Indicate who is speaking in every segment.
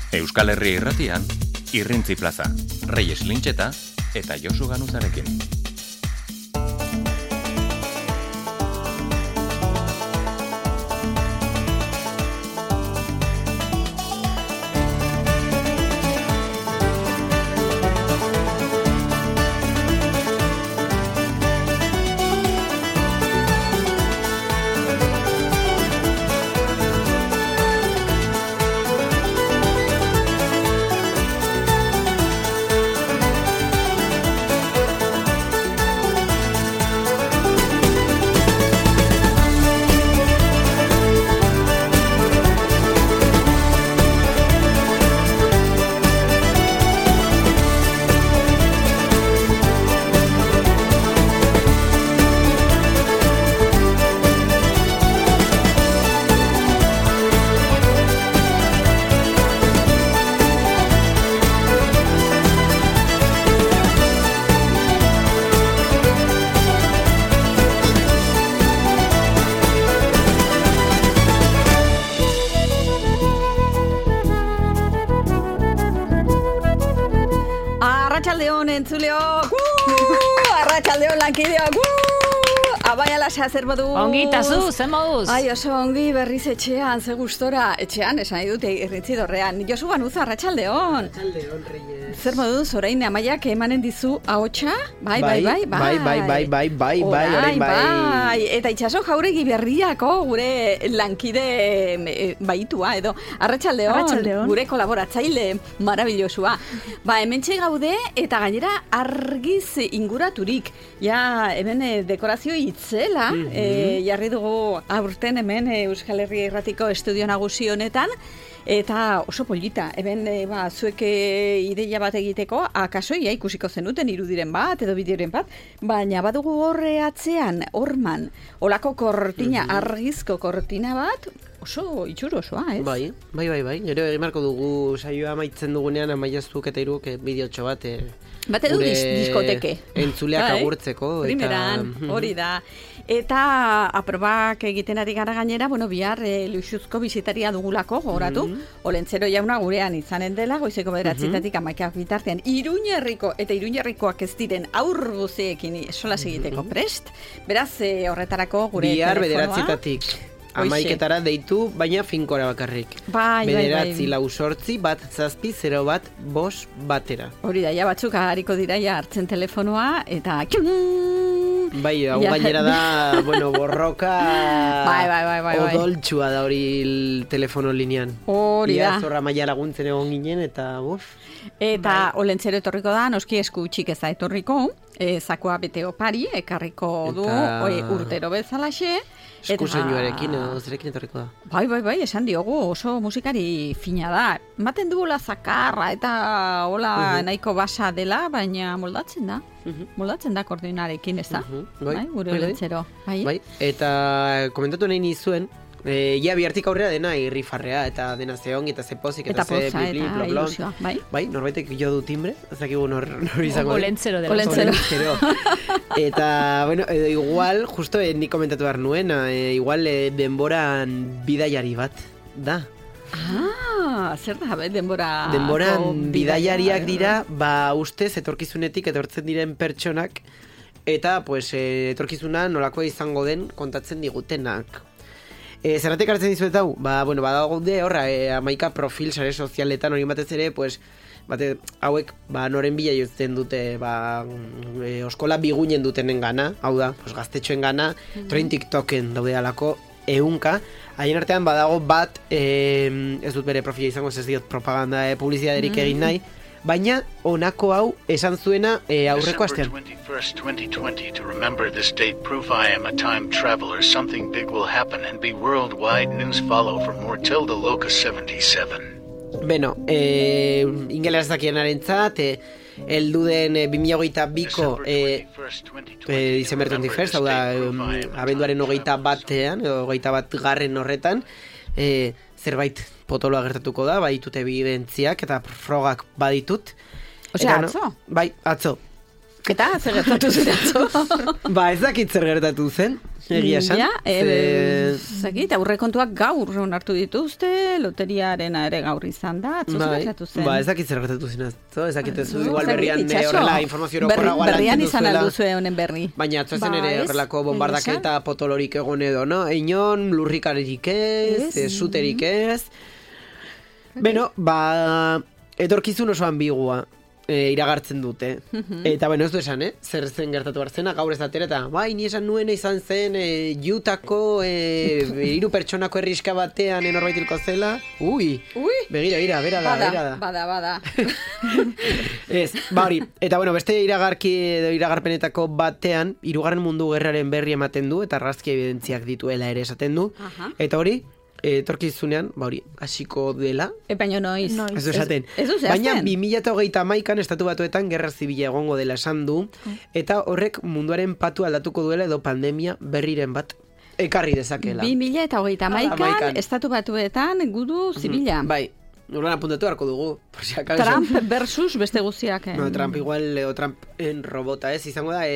Speaker 1: Euskal Herria Irratian, Irrintzi Plaza, Reyes Lintxeta eta Josu Ganuzarekin.
Speaker 2: Arratsaldeon entzuleok, arratsaldeon lankideok, abaia lasa zer modu.
Speaker 3: Ongi tazu, zen moduz.
Speaker 2: Ai, oso ongi berriz etxean, ze gustora. Etxean, esan nahi dute Irrintzi dorrean. Josu Ganuza, arratsaldeon.
Speaker 4: Arratsaldeon, Reyes.
Speaker 2: Zer moduz, orain Amaiak emanen dizu ahotsa? Bai. Eta itxaso jauregi berriako gure lankide baitua edo. Arratsaldeon, gure kolaboratzaile marabilosua. Hementxe gaude eta gainera argiz inguraturik. Ja, hemen dekorazio itzela, jarri dugu aurten hemen Euskal Herria Irratiko estudio nagusi honetan. Eta oso polita, hemen zuek ideia bat egiteko, akaso ikusiko zenuten irudiren bat edo bideoren bat, baina badugu horre atzean, horman, olako kortina, argizko kortina bat, oso itxurosoa, ez?
Speaker 4: Bai. Gero egin marko dugu saioa amaitzen dugunean, amaiaztuk eta iruk bideotxo bat,
Speaker 2: bat edu diskoteke.
Speaker 4: Entzuleak agurtzeko.
Speaker 2: Primeran, hori da. Eta aprobak egiten ari gara gainera, bihar luxuzko bizitaria dugulako, gogoratu, Olentzero jauna gurean izanen dela, goizeko 9:00 11:00 bitartean, Iruñerriko eta Iruñerrikoak ez diren aur guztiekin solas egiteko prest. Beraz, horretarako gure
Speaker 4: bihar
Speaker 2: telefonoa.
Speaker 4: 9:00 11:00 deitu, baina finkora bakarrik.
Speaker 2: Bai.
Speaker 4: 9-4-4-7-0-1-5
Speaker 2: Hori da, ja batzuk hariko dira ja hartzen telefonoa, eta
Speaker 4: bai, hau gainera da, borroka
Speaker 2: bai.
Speaker 4: odoltsua da hori telefono linean.
Speaker 2: Hori da.
Speaker 4: Ia zorra maila laguntzen egon ginen, eta
Speaker 2: Eta Olentzero etorriko da, noski esku utxik ez da etorriko, zakoa bete opari, ekarriko du, urtero bezalaxe.
Speaker 4: Eskuseinoarekin edo zerekin etorriko da.
Speaker 2: Bai, esan diogu, oso musikari fina da. Maten duela zakarra eta hola nahiko basa dela, baina moldatzen da. Moldatzen da koordinarekin, ez da? Bai, gure Olentzero. Bai,
Speaker 4: eta komentatu nahi nizuen, ja bihartik aurrera dena irrifarrea eta dena zeongi eta zepozik eta ze blibli,
Speaker 2: ilusioa,
Speaker 4: bai, norbaitek jo du timbre, ez dakigu nor izango.
Speaker 3: Olentzero dela.
Speaker 2: Olentzero.
Speaker 4: Eta, igual, justo nik komentatu behar nuen, igual denboran bidaiari bat, da.
Speaker 2: Zer da, denbora...
Speaker 4: Denboran bidaiariak dira, ustez etorkizunetik etortzen diren pertsonak, eta, etorkizuna nolakoa izango den kontatzen digutenak. Zerratek hartzen dizuet hau? Badaude horra, 11 profil sare sozialetan hori batez ere, hauek noren bila jotzen dute oskola biguinen dutenen gana, hau da, gaztetxoen gana, train TikToken daude alako 100, haien artean badago bat, ez dut bere profila izango, ez diot propaganda publizitaterik egin nahi, baina honako hau esan zuena aurreko astean.
Speaker 5: December 21st, 2020, to remember this date, prove I am a time traveler, something big will happen and be worldwide news follow from Mortilda Locus 77.
Speaker 4: Beno, ingelera dakienarentzat, heldu den 2022ko December 21st, hau da, abenduaren 21 edo 21 horretan, zerbait potoloa gertatuko da, baditute ebidentziak eta frogak baditut.
Speaker 2: Osea, atzo?
Speaker 4: Bai, atzo.
Speaker 2: Eta, zer gertatu zen atzo?
Speaker 4: Ba, ez dakit zer gertatu zen, egia esan.
Speaker 2: Ja, zakit, aurrekontuak gaur onartu dituzte, loteriarena ere gaur izan da, atzo zer gertatu zen.
Speaker 4: Ba, ez dakit zer gertatu zen atzo, ez dakit ez igual berrian horrela informazio orokorra
Speaker 2: berrian izan alduzue honen berri.
Speaker 4: Baina atzo zen ere horrelako bombardaketa potolorik egon edo, no? Einon, lurrikarerik ez, zuterik ez. Beno, ba, etorkizun oso ambigua. Iragartzen dute. Eta, bueno, ez du esan, zer zen gertatu hartzena, gaur ez datera, eta, bai, ni esan nuena izan zen, Utako, 3 pertsonako herriska batean norbait hilko zela. Ui, begira, bera da.
Speaker 2: Bada.
Speaker 4: Ez, ba hori, eta, bueno, beste iragarpenetako batean, 3. Mundu Gerraren berri ematen du, eta argazki evidentziak dituela ere esaten du, eta hori, etorkizunean, ba hori, hasiko dela.
Speaker 2: Baina noiz.
Speaker 4: Ez du esaten. Baina 2031an Estatu Batuetan gerra zibila egongo dela esan du, eta horrek munduaren patu aldatuko duela edo pandemia berriren bat ekarri dezakela.
Speaker 2: 2031an Estatu Batuetan gudu zibila.
Speaker 4: Bai. Nolan apuntatu harko dugu, por si acaso.
Speaker 2: Trump versus beste guztiak.
Speaker 4: No, Trump igual, Trumpen robota, izango da,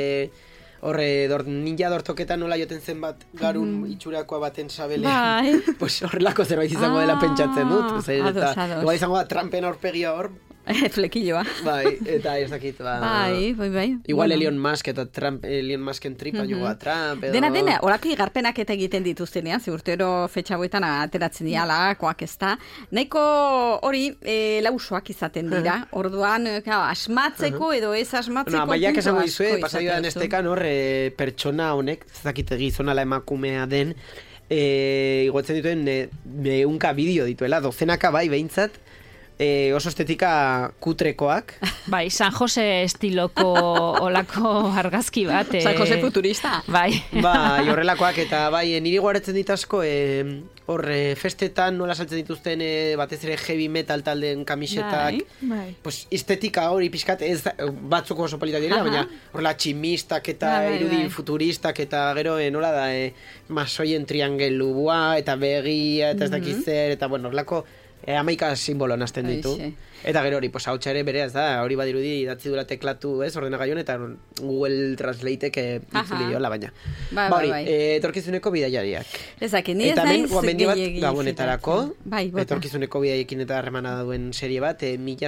Speaker 4: ninja dortoketan nola joten zen bat garun itxurakoa baten sabelean.
Speaker 2: Bai.
Speaker 4: Pues horrelako zerbait izango dela pentsatzen dut.
Speaker 2: Ados.
Speaker 4: Igual izango da Trumpen aurpegia hor.
Speaker 2: Flekilloa.
Speaker 4: Bai, eta ez dakit.
Speaker 2: Bai.
Speaker 4: Igual Elon Musk eta Elon Musken tripa joa Trump.
Speaker 2: Dena, horako igarpenak eta egiten dituztenean, ziurtero fetxagoetan ateratzen dialakoak ez da. Nahiko hori lausoak izaten dira. Orduan, asmatzeko edo ez asmatzeko.
Speaker 4: Amaiak esango dizue, pasaioan estekan hor, pertsona honek, ez dakit gizonala emakumea den, igotzen dituen 100 bideo dituela, 12 bai behintzat, oso estetika kutrekoak.
Speaker 3: Bai, San Jose estiloko olako argazki bat.
Speaker 2: San Jose futurista.
Speaker 3: Bai.
Speaker 4: Bai, horrelakoak, eta bai, niri guaretzen ditasko, festetan nola saltzen dituzten batez ere heavy metal taldeen kamisetak.
Speaker 3: Bai.
Speaker 4: Pues estetika hori pixkat, ez batzuk oso politak dira, baina horrela tximistak eta irudi futuristak, eta gero nola da, masoien triangelua, eta begia, eta ez dakiz zer, eta bueno, horrelako amaika simbolo nazten ditu. Eta gero hori, hautsa ere bere, ez da, hori badirudi idatzi dura teklatu, ordenagailuan, eta Google Translatek itzuli jola, baina. Hori, etorkizuneko bidaiariak.
Speaker 2: Ezak, ni ez naiz
Speaker 4: gehiagin. Gabonetarako, etorkizuneko bidaiekin eta harremana duen serie bat,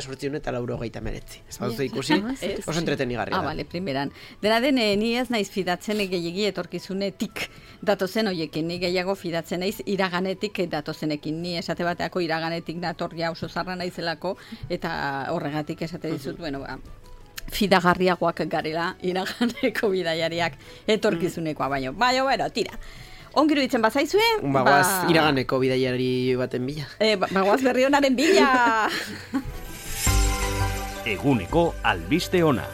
Speaker 4: 1889. Ez baduzu ikusi, oso entretenigarria da.
Speaker 2: Bale, primeran. Dena den, ni ez naiz fidatzen gehiagi etorkizunetik datozen hoiekin, ni gehiago fidatzen naiz iraganetik datozenekin. Ni esate bateako iraganetik datorria oso zarra naizelako, eta horregatik esate dizut, fidagarriagoak garela iraganeko bidaiariak etorkizunekoa baino. Bueno, tira. Ongiru ditzen bazaizue?
Speaker 4: Bagoaz iraganeko bidaiari baten bila.
Speaker 2: Bagoaz berri honaren bila!
Speaker 1: Eguneko albiste ona.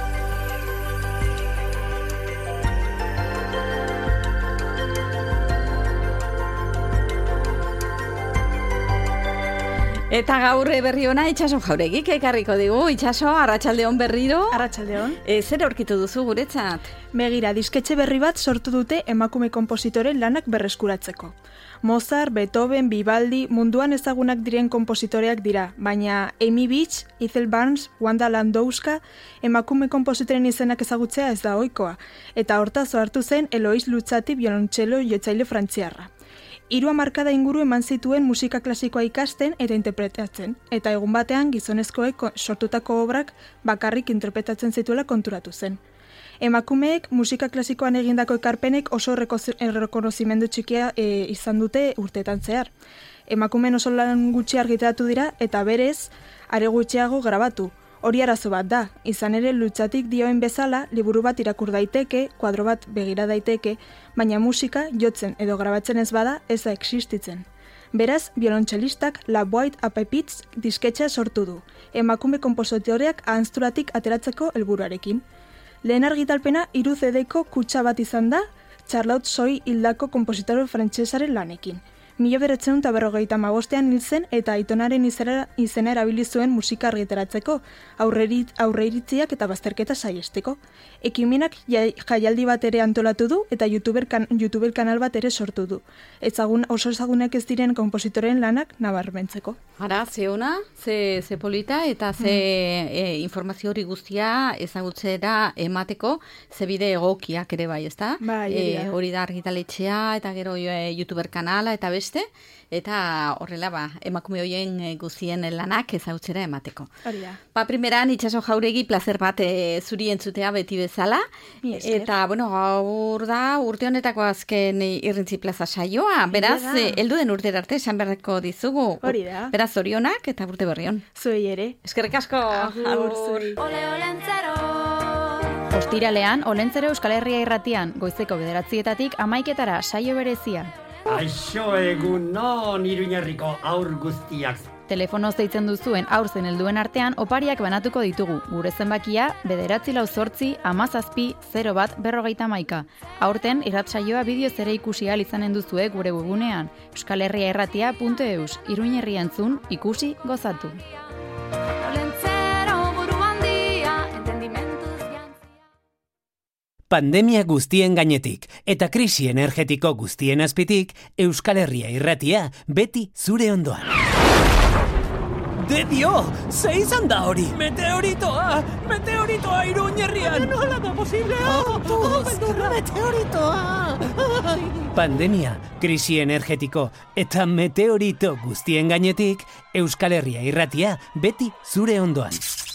Speaker 2: Eta gaur berri ona Itxaso Jauregik ekarriko digu. Itxaso, arratsaldeon berriro.
Speaker 6: Arratsaldeon.
Speaker 2: Zer aurkitu duzu guretzat?
Speaker 6: Begira, disketxe berri bat sortu dute emakume konpositoren lanak berreskuratzeko. Mozart, Beethoven, Vivaldi, munduan ezagunak diren konpositoreak dira, baina Amy Beach, Ethel Barnes, Wanda Landowska, emakume konpositoren izenak ezagutzea ez da ohikoa, eta hortaz hartu zen Eloise Luzzati biolontxelo jotzaile frantziarra. 3 hamarkada inguru eman zituen musika klasikoa ikasten eta interpretatzen, eta egun batean gizonezkoek sortutako obrak bakarrik interpretatzen zituela konturatu zen. Emakumeek musika klasikoan egindako ekarpenek oso errekonozimendu txikia izan dute urteetan zehar. Emakumeen oso lan gutxi argitaratu dira eta berez are gutxiago grabatu. Hori arazo bat da, izan ere Lutzatik dioen bezala liburu bat irakur daiteke, kuadro bat begira daiteke, baina musika jotzen edo grabatzen ez bada ez da existitzen. Beraz, biolontxelistak La Boîte à Pépites disketxea sortu du, emakume konpositoreak ahanzturatik ateratzeko helburuarekin. Lehen argitalpena 3 CD-ko kutxa bat izan da, Charlotte Soy hildako konpositore frantsesaren lanekin. 1945 hil zen eta aitonaren izena erabili zuen musika argitaratzeko, aurreiritziak eta bazterketa saiesteko. Ekimenak jaialdi bat ere antolatu du eta YouTube kanal bat ere sortu du. Oso ezagunak ez diren konpositoren lanak nabarmentzeko.
Speaker 2: Ara, ze ona, ze polita eta ze informazio hori guztia ezagutzera emateko, ze bide egokiak ere bai, ezta? Hori da argitaletxea eta gero YouTuber kanala eta beste, eta horrela emakume horien guztien lanak ezagutzera emateko. Primeran, Itxaso Jauregi, placer bat zuri entzutea beti bezala, eta, gaur da urte honetako azken Irrintzi Plaza saioa, beraz, heldu den urtera arte esan beharreko dizugu.
Speaker 6: Hori da.
Speaker 2: Beraz, zorionak eta urte berrion.
Speaker 6: Zuei ere.
Speaker 2: Eskerrik asko.
Speaker 6: Agur, zuei.
Speaker 3: Ostiralean, Olentzero Euskal Herria Irratian, goizeko 9:00 11:00 saio berezia.
Speaker 7: Aixo egunon Iruñerriko aur guztiak.
Speaker 3: Telefonoz deitzen duzuen aurzen helduen artean opariak banatuko ditugu. Gure zenbakia 948-17-01-51. Aurten irratsaioa bideoz ere ikusi ahal izanen duzue gure webgunean euskalherriairratia.eus. Iruñerria entzun, ikusi, gozatu.
Speaker 8: Pandemia guztien gainetik eta krisi energetiko guztien azpitik, Euskal Herria Irratia beti zure ondoan. De dio, ze izan da hori? Meteoritoa Iruñerrian! Nola da posible? Meteoritoa! Pandemia, krisi energetiko eta meteorito guztien gainetik, Euskal Herria Irratia beti zure ondoan.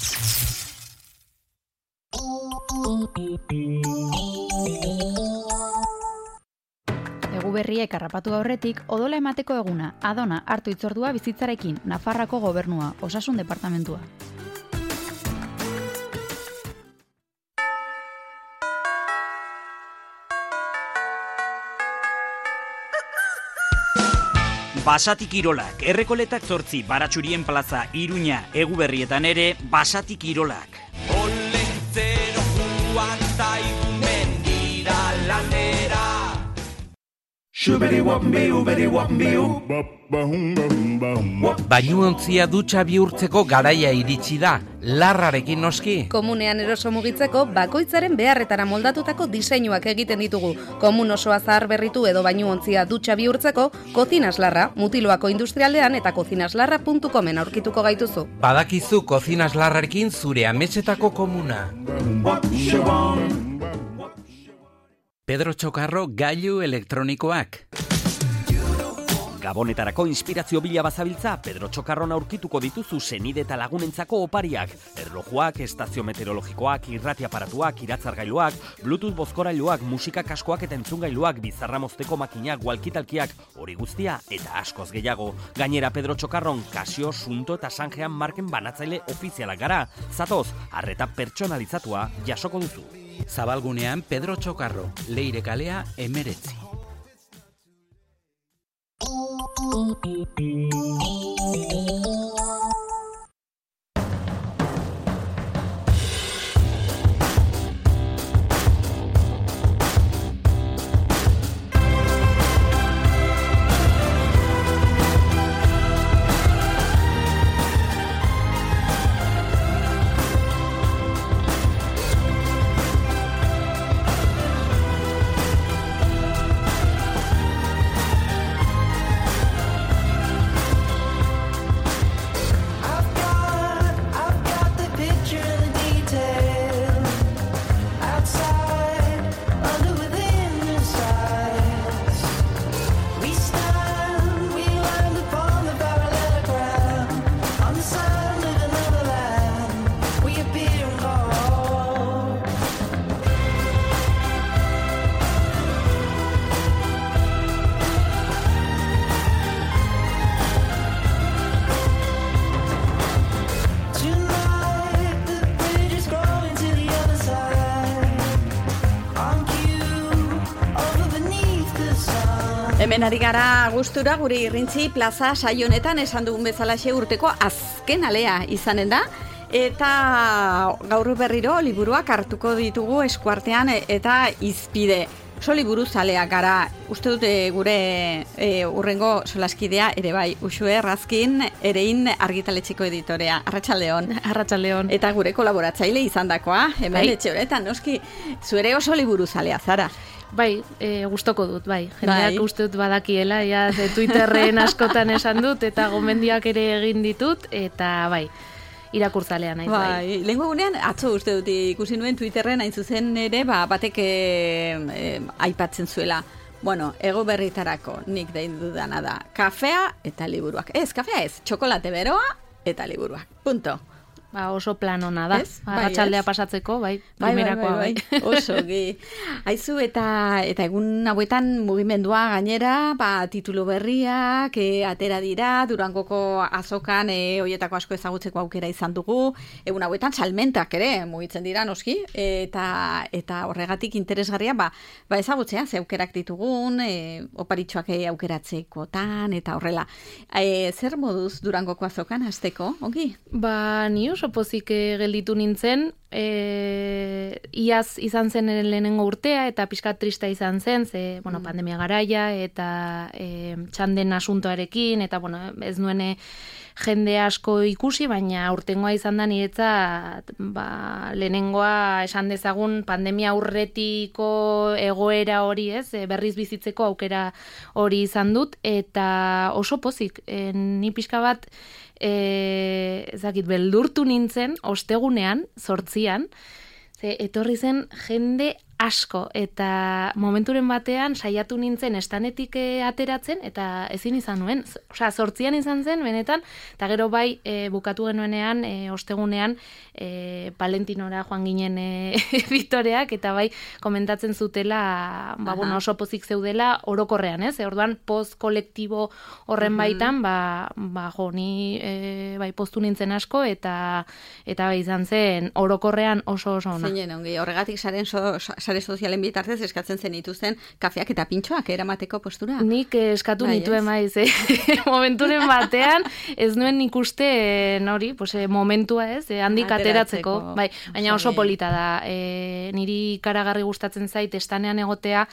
Speaker 3: Berriek harrapatu aurretik, odola emateko eguna, Adona hartu hitzordua bizitzarekin, Nafarroako Gobernua, Osasun Departamentua.
Speaker 9: Basatik Kirolak, Errekoletak 8, Baratxurien plaza, Iruña, Eguberrietan ere, Basatik Kirolak. Olentzero juan zaigun dira lanera.
Speaker 1: Bainuontzia dutxa bihurtzeko garaia iritsi da, larrarekin noski.
Speaker 10: Komunean eroso mugitzeko bakoitzaren beharretara moldatutako diseinuak egiten ditugu. Komun osoa zahar berritu edo bainuontzia dutxa bihurtzeko, Kozinas Larra, Mutiloako industrialdean eta kozinaslarra.comen aurkituko gaituzu.
Speaker 1: Badakizu Kozinas Larrarekin zure ametsetako komuna. Pedro Chocarro gailu elektronikoak. Gabonetarako inspirazio bila bazabiltza, Pedro Chocarron aurkituko dituzu senide eta lagunentzako opariak. Erlojuak, estazio meteorologikoak, irrati aparatuak, iratzargailuak, Bluetooth bozkorailuak, musika kaskoak eta entzungailuak, bizarra mozteko makinak, walkitalkiak, hori guztia eta askoz gehiago. Gainera Pedro Chocarron, Casio, Sunto eta Sanjean marken banatzaile ofizialak gara. Zatoz, arreta pertsonalizatua jasoko duzu. Zabalgunean Pedro Chocarro, Leire kalea 19.
Speaker 2: Hemen ari gara gustura gure Irrintzi Plaza saionetan esan dugun bezalaxe urteko azken alea izanen da. Eta gaur berriro liburuak hartuko ditugu eskuartean eta hizpide. soliburu zaleak gara, uste dute gure urrengo solaskidea ere bai, Uxue Razkin, Erein argitaletxeko editorea. Arratsaldeon.
Speaker 3: Arratsaldeon.
Speaker 2: Eta gure kolaboratzaile izandakoa, hemen etxe honetan, noski, zuere oso liburu zalea zara.
Speaker 3: Bai, gustoko dut, bai. Jendeak uste dut badakiela, ja, Twitterren askotan esan dut, eta gomendiak ere egin ditut, eta bai, irakurtzalea naiz, bai.
Speaker 2: Lehenko egunean, atzo uste dut ikusi nuen Twitterren hain zuzen ere, batek aipatzen zuela. Bueno, ego berritarako nik dein dudana da. Kafea eta liburuak. Kafea ez, txokolate beroa eta liburuak. Punto.
Speaker 3: Oso plan ona da. Arratsaldea pasatzeko, bai, primerakoa bai.
Speaker 2: Oso gi. Aizu eta egun hauetan mugimendua gainera, titulu berriak atera dira, Durangoko azokan hoietako asko ezagutzeko aukera izan dugu. Egun hauetan salmentak ere mugitzen dira noski eta horregatik interesgarria ezagutzea ze aukerak ditugun, oparitxoak aukeratzekotan eta horrela. Zer moduz Durangoko azokan hasteko? Ongi?
Speaker 3: Ni oso pozik gelditu nintzen, iaz izan zen lehenengo urtea eta pixkat trista izan zen, pandemia garaia eta txanden asuntoarekin, eta ez nuen jende asko ikusi, baina urtengoa izan da niretzat lehenengoa esan dezagun pandemia aurretiko egoera hori, berriz bizitzeko aukera hori izan dut, eta oso pozik, ni pixka bat beldurtu nintzen ostegunean, 8an, etorri zen jende asko, eta momenturen batean saiatu nintzen estanetik ateratzen, eta ezin izan nuen. 8an izan zen, benetan, eta gero bai bukatu genuenean, ostegunean, Palentinora joan ginen editoreak, eta bai komentatzen zutela, oso pozik zeudela orokorrean, orduan post kolektibo horren baitan, ni postu nintzen asko, eta bai izan zen orokorrean oso ona.
Speaker 2: Zeinen, ongi, horregatik sare sozialen bitartez eskatzen zen dituzten kafeak eta pintxoak eramateko postura.
Speaker 3: Nik eskatu nituen maiz, momenturen batean ez nuen ikusten hori, momentua handik ateratzeko, baina oso polita da. Niri ikaragarri gustatzen zait estanean egotea,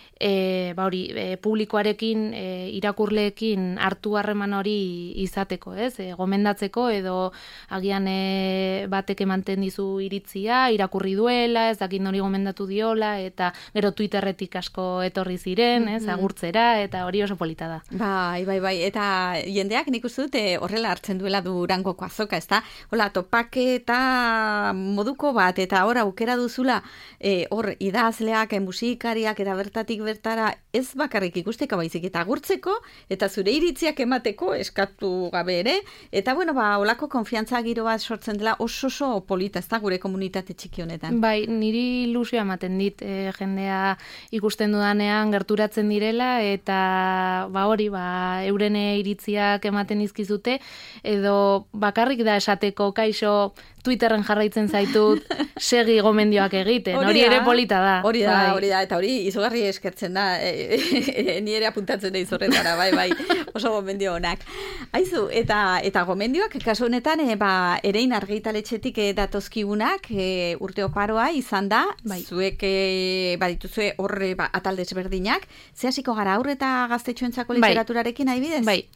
Speaker 3: publikoarekin, irakurleekin hartu harreman hori izateko, gomendatzeko, edo agian batek ematen dizu iritzia, irakurri duela, ez dakit nori gomendatu diola, eta gero Twitterretik asko etorri ziren, agurtzera, eta hori oso polita da.
Speaker 2: Bai, eta jendeak nik uste dut horrela hartzen duela Durangoko azoka, ez da? Hola, topaketa moduko bat, eta hor aukera duzula, hor idazleak, musikariak, eta bertara ez bakarrik ikusteko baizik eta agurtzeko eta zure iritziak emateko eskatu gabe ere, eta holako konfiantza giro bat sortzen dela oso polita, ez da gure komunitate txiki honetan.
Speaker 3: Bai, niri ilusioa ematen dit, jendea ikusten dudanean gerturatzen direla, eta euren iritziak ematen izkizute, edo bakarrik da esateko kaixo Twitterren jarraitzen zaitut segi gomendioak egiten, hori ere polita da.
Speaker 2: Hori da, eta hori izugarri eskertzen da, ni ere apuntatzen da izorretara, bai, oso gomendio honak. Aizu, eta gomendioak, kasu honetan, Erein argitaletxetik datozkigunak, urte oparoa izan da, zuek badituzue horre atal desberdinak, ze hasiko gara aurre eta gaztetxoentzako literaturarekin adibidez?
Speaker 3: Bai,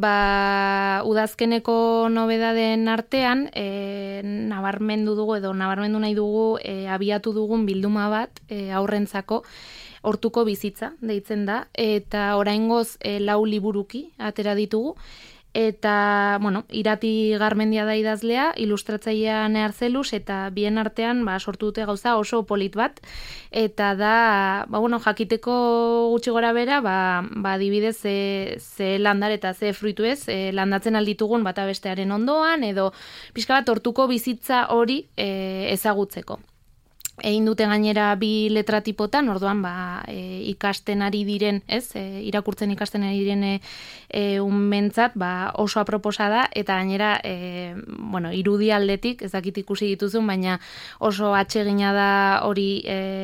Speaker 3: udazkeneko nobedaden artean, nabarmendu nahi dugu abiatu dugun bilduma bat aurrentzako hortuko bizitza deitzen da, eta oraingoz 4 liburuki atera ditugu, eta, Irati Garmendia da idazlea, ilustratzailea Nearzelus, eta bien artean sortu dute gauza oso polit bat, eta da, jakiteko gutxi gora bera, adibidez ze landar eta ze fruitu ez, landatzen alditugun bata bestearen ondoan, edo pixka bat hortuko bizitza hori ezagutzeko. Egin dute gainera 2 letratipotan, orduan ikasten ari diren, irakurtzen ikasten ari diren unmentzat oso aproposa da, eta gainera irudi aldetik, ez dakit ikusi dituzun, baina oso atsegina da hori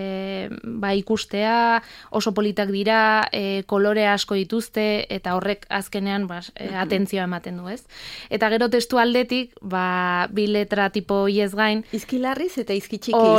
Speaker 3: ikustea, oso politak dira, kolore asko dituzte, eta horrek azkenean atentzioa ematen du, ez? Eta gero testu aldetik, 2 letra tipo iez gain.
Speaker 2: Izkilarriz eta izkitxikiz.
Speaker 3: Hori da,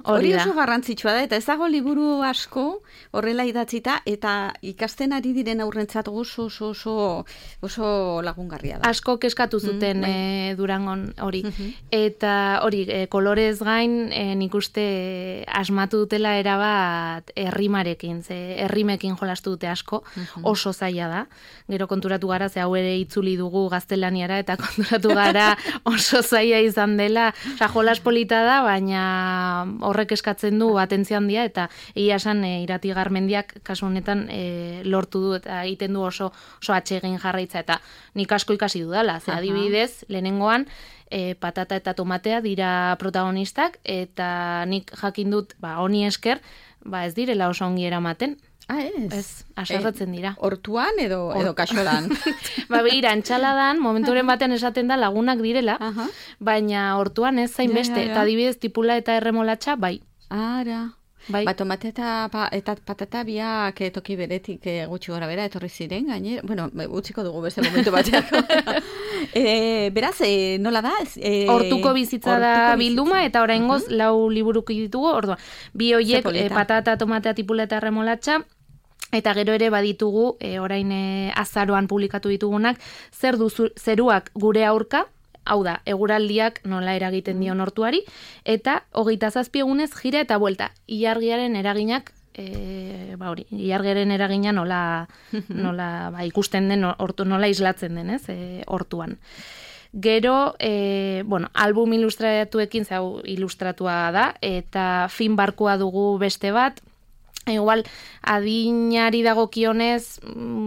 Speaker 2: Hori oso garrantzitsua da, eta ez dago liburu asko horrela idatzita, eta ikasten ari diren aurrentzat oso lagungarria da.
Speaker 3: Asko keskatu zuten Durangon hori. Eta hori, kolorez gain, nik uste asmatu dutela erabat errimarekin, errimekin jolastu dute asko, oso zaila da. Gero konturatu gara, hau ere itzuli dugu gaztelaniara, eta konturatu gara oso zaila izan dela. Jolas polita da, baina horrek eskatzen du atentzio handia, eta egia esan Irati Garmendiak kasu honetan lortu du eta egiten du oso atsegin jarraitza, eta nik asko ikasi dudala. Adibidez, lehenengoan patata eta tomatea dira protagonistak, eta nik jakin dut honi esker ez direla oso ongi eramaten. Ez, aserratzen dira.
Speaker 2: Hortuan edo kaxolan?
Speaker 3: Begira, entxaladan, momenturen batean esaten da lagunak direla, baina hortuan ez zain beste. Eta adibidez, tipula eta erremolatxa, bai.
Speaker 2: Ara. Tomate eta patata biak toki beretik gutxi gora bera etorri ziren, gainera, bueno, utziko dugu beste momentu bateak. Beraz, nola da?
Speaker 3: Hortuko bizitza da bilduma, eta oraingoz 4 liburuko ditugu, orduan, bi hoiek patata, tomatea, tipula eta erremolatxa, eta gero ere baditugu, orain azaroan publikatu ditugunak, zer du zeruak gure aurka, hau da, eguraldiak nola eragiten dion hortuari, eta 27 egunez jira eta buelta. Ilargiaren eraginak, ilargiaren eragina nola ikusten den, nola islatzen den, hortuan. Gero, album ilustratuekin, zau ilustratua da, eta fin barkua dugu beste bat, igual, adinari dagokionez,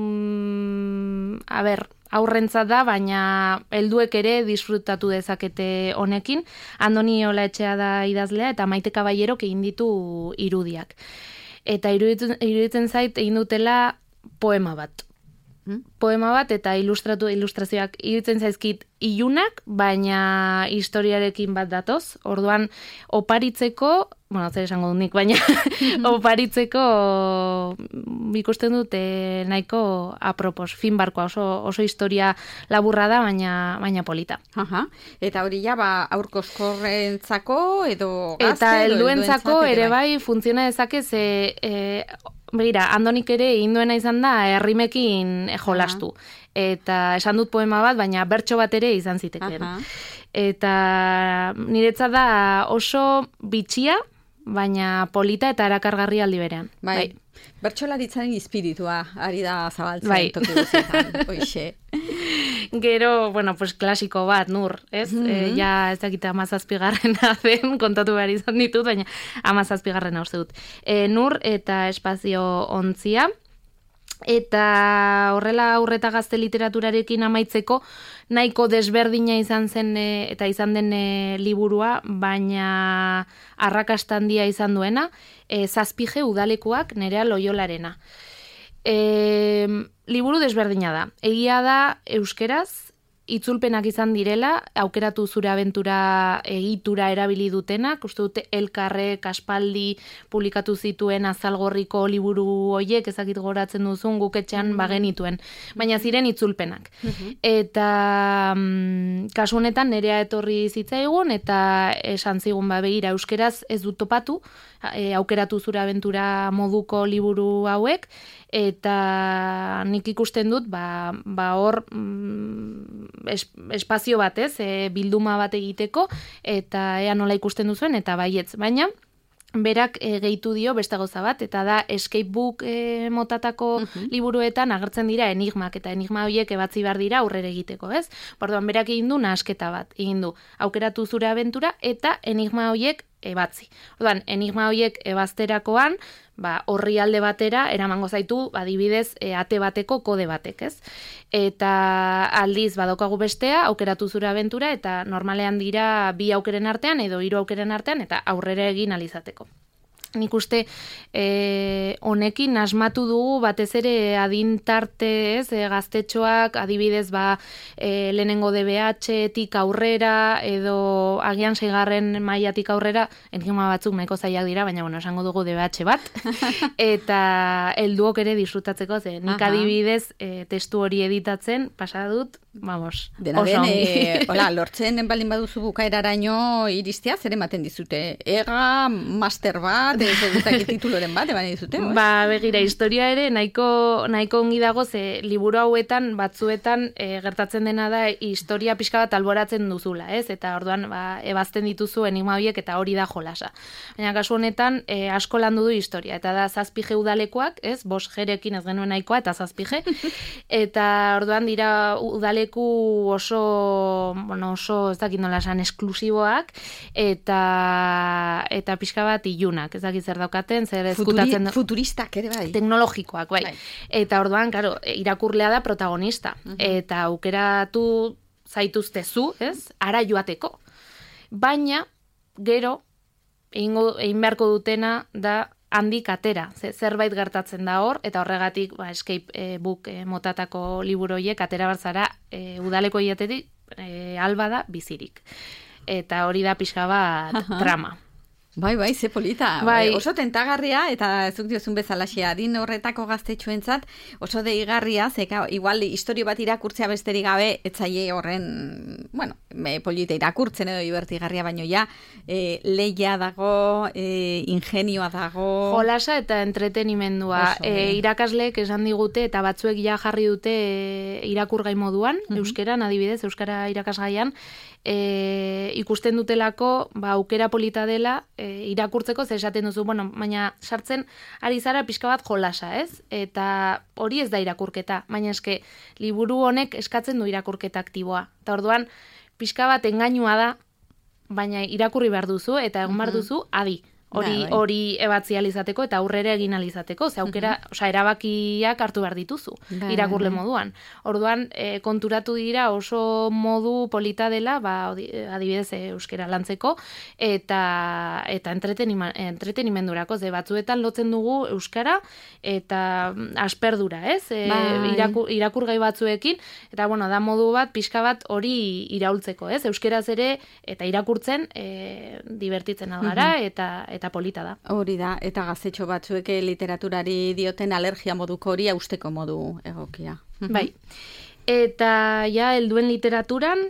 Speaker 3: aurrentzat da, baina helduek ere disfrutatu dezakete honekin. Andoni Olaetxea da idazlea, eta Maite Caballerok egin ditu irudiak. Eta iruditzen zait egin dutela poema bat. Poema bat eta ilustrazioak iruditzen zaizkit ilunak, baina historiarekin bat datoz. Orduan, oparitzeko, zer esango dut nik, baina oparitzeko ikusten dute nahiko apropos, fin barkoa, oso historia laburra da, baina polita.
Speaker 2: Eta hori ja, aurkoskorrentzako edo gazte?
Speaker 3: Eta helduentzako ere bai funtziona dezake, begira, Andonik ere induena izan da errimekin jolastu. Eta esan dut poema bat, baina bertso bat ere izan ziteken. Eta niretzat da oso bitxia, baina polita eta erakargarri aldi berean.
Speaker 2: Bai. Bertsolaritzaren espiritua ari da zabaltzen toki guztietan. Hoixe.
Speaker 3: Gero, klasiko bat, Nur, ez? Ja ez dakit 17garrena den, kontatu behar izan ditut, baina 17garrena uste dut. Nur eta espazio ontzia. Eta horrela aurreta gazte literaturarekin amaitzeko nahiko desberdina izan zen eta izan den liburua, baina arrakasta handia izan duena, Zazpije udalekuak Nerea Loiolarena. Liburu desberdina da. Egia da euskeraz, itzulpenak izan direla, aukeratu zure abentura egitura erabili dutenak, uste dute Elkarrek aspaldi publikatu zituen Azalgorriko liburu hoiek, ezakit goratzen duzun guketxean bagenituen, baina ziren itzulpenak. Eta kasu honetan Nerea etorri zitzaigun, eta esan zigun begira euskeraz ez dut topatu, aukeratu zure abentura moduko liburu hauek, eta nik ikusten dut, hor espazio bat, bilduma bat egiteko, eta ea nola ikusten duzuen, eta baietz. Baina, berak gehitu dio beste gauza bat, eta da escape book motatako liburuetan agertzen dira enigmak, eta enigma horiek ebatzi behar dira aurrera egiteko, ez? Orduan, berak egin du nahasketa bat, egin du aukeratu zure abentura, eta enigma horiek ebatzi. Orduan, enigma horiek ebazterakoan, horri alde batera, eramango zaitu, adibidez, ate bateko kode batek, ez? Eta aldiz, badaukagu bestea, aukeratu zure abentura, eta normalean dira 2 aukeren artean, edo 3 aukeren artean, eta aurrera egin alizateko. Nik uste honekin asmatu dugu batez ere adintarte, gaztetxoak, adibidez lehenengo DBH-etik aurrera, edo agian 6. mailatik aurrera, enigma batzuk nahiko zailak dira, baina esango dugu DBH bat, eta helduok ere disfrutatzeko, nik adibidez testu hori editatzen, pasa dut, vamos,
Speaker 2: dena
Speaker 3: oso ongi.
Speaker 2: Lortzen baldin baduzu bukaeraraino iristea, zer ematen dizute? Ega, master bat, ez tituloren bat, eman dizute?
Speaker 3: Ba, begira, historia ere nahiko ongi dago, ze liburu hauetan, batzuetan, gertatzen dena da, historia pixka bat alboratzen duzula, ez? Eta orduan, ebazten dituzu enigma horiek eta hori da jolasa. Baina kasu honetan, asko landu du historia, eta da 7G udalekoak, ez? 5G-rekin ez genuen nahikoa, eta 7G. Eta orduan dira udaleku oso ez dakit nola esan, esklusiboak, eta pixka bat ilunak, ez dakit zer daukaten, zer eskutatzen...
Speaker 2: Futuristak ere bai.
Speaker 3: Teknologikoak, bai. Eta orduan, claro, irakurlea da protagonista, eta aukeratu zaituzte zu, ez? Ara joateko. Baina, gero, egin beharko dutena da handik atera, zerbait gertatzen da hor, eta horregatik escape book motatako liburu horiek atera barzara udaleko hiatetik alba da bizirik. Eta hori da pixka bat trama.
Speaker 2: Bai, ze polita.
Speaker 3: Bai.
Speaker 2: Oso tentagarria, eta zuk diozun bezalaxea, adin horretako gaztetxoentzat, oso deigarria, zeka, igual, historio bat irakurtzea besterik gabe, etzaie horren, polita irakurtzen edo ibertigarria, baino ja, leia dago, ingenioa dago...
Speaker 3: Jolasa eta entretenimendua. Irakasleek esan digute, eta batzuek ja jarri dute irakurgai moduan, euskeran, adibidez, euskara irakasgaian, ikusten dutelako, aukera polita dela, irakurtzeko, zer esaten duzu, baina sartzen ari zara pixka bat jolasa, ez? Eta hori ez da irakurketa, baina eske liburu honek eskatzen du irakurketa aktiboa. Eta orduan, pixka bat engainua da, baina irakurri behar duzu, eta egon behar duzu, adi. Hori ebatzi alizateko eta aurrera egin alizateko, ze aukera, erabakiak hartu behar dituzu, irakurle moduan. Orduan, konturatu dira oso modu polita dela, adibidez euskera lantzeko, eta entretenimendurako, ze batzuetan lotzen dugu euskara, eta asperdura, ez? Irakurgai batzuekin, eta da modu bat, pixka bat hori iraultzeko, ez? Euskeraz ere, eta irakurtzen, divertitzen algara, eta polita da.
Speaker 2: Hori da, eta gaztetxo batzuek literaturari dioten alergia moduko hori austeko modu egokia.
Speaker 3: Bai. Eta ja, helduen literaturan,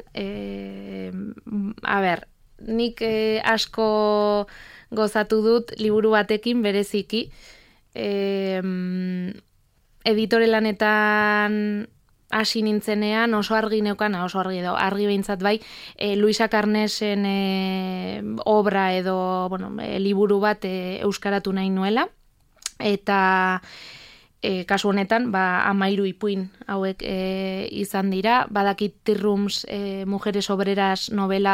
Speaker 3: nik asko gozatu dut liburu batekin bereziki, editore lanetan hasi nintzenean oso argi neukan, argi behintzat bai, Luisa Carnesen obra edo liburu bat euskaratu nahi nuela, eta kasu honetan 13 ipuin hauek izan dira, badakit Tirrums Mujeres Obreras novela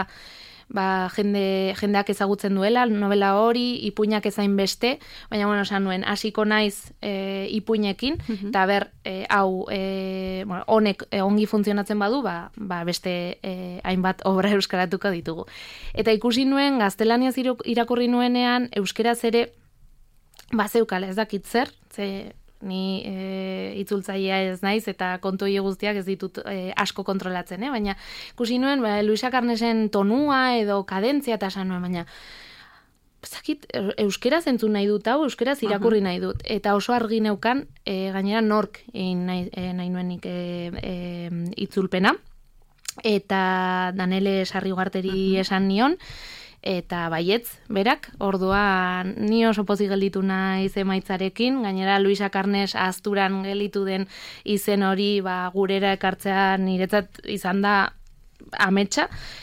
Speaker 3: jendeak ezagutzen duela, novela hori, ipuinak ezain beste, baina, esan nuen, hasiko naiz ipuinekin, eta hau, honek ongi funtzionatzen badu, beste hainbat obra euskaratuko ditugu. Eta ikusi nuen, gaztelaniaz irakurri nuenean, euskeraz ere, zeukala, ez dakit zer, ni itzultzailea ez naiz eta kontu hile guztiak ez ditut asko kontrolatzen, baina ikusi nuen Luisa Carnesen tonua edo kadentzia eta esan nuen, baina zakit, euskeraz entzun nahi dut hau, euskeraz irakurri nahi dut, eta oso argi neukan gainera nork nahi nuenik itzulpena, eta Danele Sarriugarteri esan nion, eta baietz, berak, orduan ni oso pozik gelditu naiz emaitzarekin, gainera Luisa Carnes ahazturan gelditu den izen hori gurera ekartzea niretzat izan da ametsa,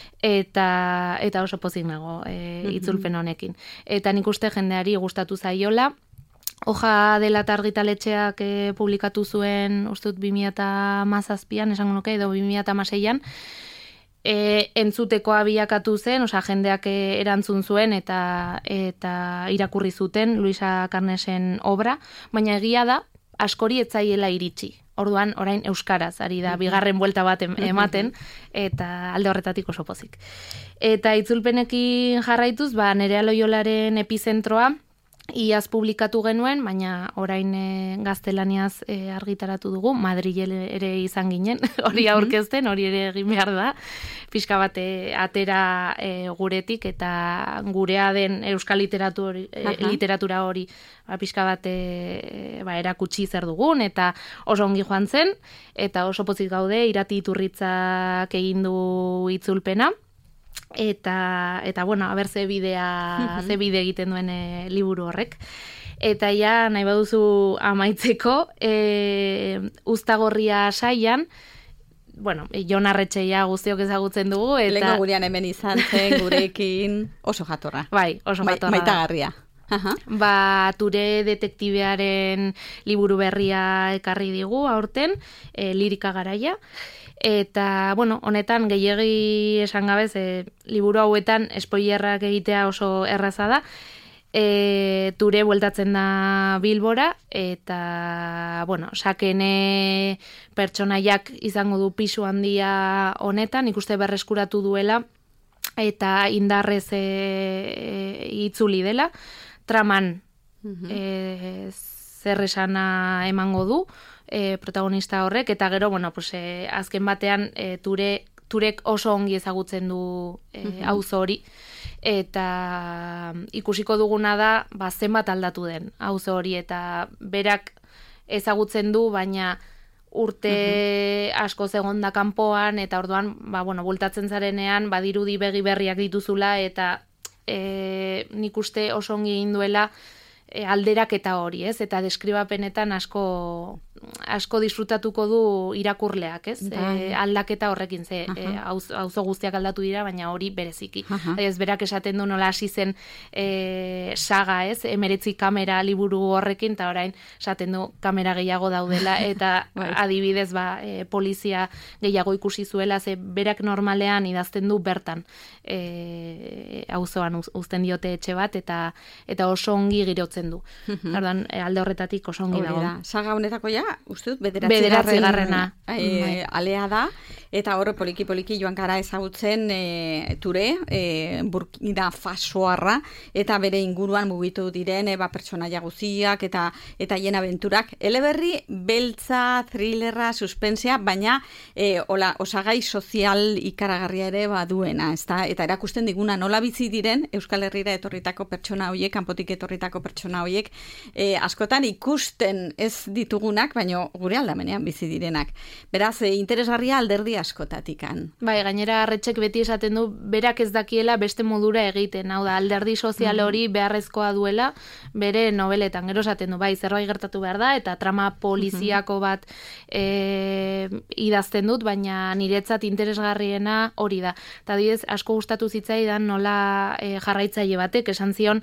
Speaker 3: eta oso pozik nago itzulpen honekin. Eta nik uste jendeari gustatu zaiola, Hoja dela argitaletxeak publikatu zuen, uste dut 2017an, esango nuke, edo 2016an, entzutekoa bilakatu zen, jendeak erantzun zuen eta irakurri zuten Luisa Carnesen obra, baina egia da, askori etzaiela iritsi. Orduan, orain euskaraz, ari da, bigarren buelta bat ematen, eta alde horretatik oso pozik. Eta itzulpenekin jarraituz, Nerea Loiolaren epizentroa, iaz publikatu genuen, baina orain gaztelaniaz argitaratu dugu, Madrilen ere izan ginen, hori aurkezten, hori ere egin behar da, pixka bate atera guretik, eta gurea den euskal literatura hori pixka bate erakutsi zer dugun, eta oso ongi joan zen, eta oso pozik gaude, Irati Iturritzak egin du itzulpena, eta bueno, aber ze bide egiten duen liburu horrek. Eta ja, nahi baduzu amaitzeko, Uztagorria saian, bueno, Jon Arretxeia guztiok ezagutzen dugu, eta...
Speaker 2: Lengo gurean hemen izan zen, gurekin oso jatorra.
Speaker 3: Bai, oso jatorra.
Speaker 2: Maitagarria.
Speaker 3: Ture detektibearen liburu berria ekarri digu aurten, Lirika Garaia, eta, bueno, honetan gehiegi esan gabez, liburu hauetan spoilerrak egitea oso erraza da, Ture bueltatzen da Bilbora, eta, bueno, Sakene pertsonaiak izango du pisu handia honetan, ikuste berreskuratu duela, eta indarrez itzuli dela, traman zer esana emango du protagonista horrek, eta gero, bueno, pues, azken batean Turek oso ongi ezagutzen du auzo hori, eta ikusiko duguna da zenbat aldatu den auzo hori, eta berak ezagutzen du, baina urte asko zegonda kanpoan, eta orduan, bultatzen zarenean, badirudi begi berriak dituzula, eta nik uste oso ongi egin duela alderaketa hori, ez? Eta deskribapenetan asko disfrutatuko du irakurleak, ez? Aldaketa horrekin, ze auzo guztiak aldatu dira, baina hori bereziki. Ez berak esaten du nola hasi zen saga, ez? 19 kamera liburu horrekin, eta orain esaten du kamera gehiago daudela, eta adibidez polizia gehiago ikusi zuela, ze berak normalean idazten du bertan auzoan uzten diote etxe bat, eta oso ongi girotzen du. Orduan, alde horretatik oso ongi dago.
Speaker 2: Saga honetako ja, uste dut,
Speaker 3: 9.
Speaker 2: alea da, eta hor poliki joan gara ezagutzen Ture, Burkina Fasoarra, eta bere inguruan mugitu diren pertsonaia guztiak, eta hien abenturak. Eleberri, beltza, thrillerra, suspensia, baina osagai sozial ikaragarria ere baduena, eta erakusten diguna nola bizi diren Euskal Herrira etorritako pertsona horiek, kanpotik etorritako pertsona horiek, askotan ikusten ez ditugunak, baina gure aldamenean bizi direnak. Beraz, interesgarria alderdi askotatikan.
Speaker 3: Bai, gainera Arretxek beti esaten du, berak ez dakiela beste modura egiten, hau da, alderdi sozial hori beharrezkoa duela, bere nobeletan, gero esaten du, bai, zerbait gertatu behar da, eta trama poliziako bat idazten dut, baina niretzat interesgarriena hori da. Eta didez, asko gustatu zitzaidan nola jarraitzaile batek, esan zion,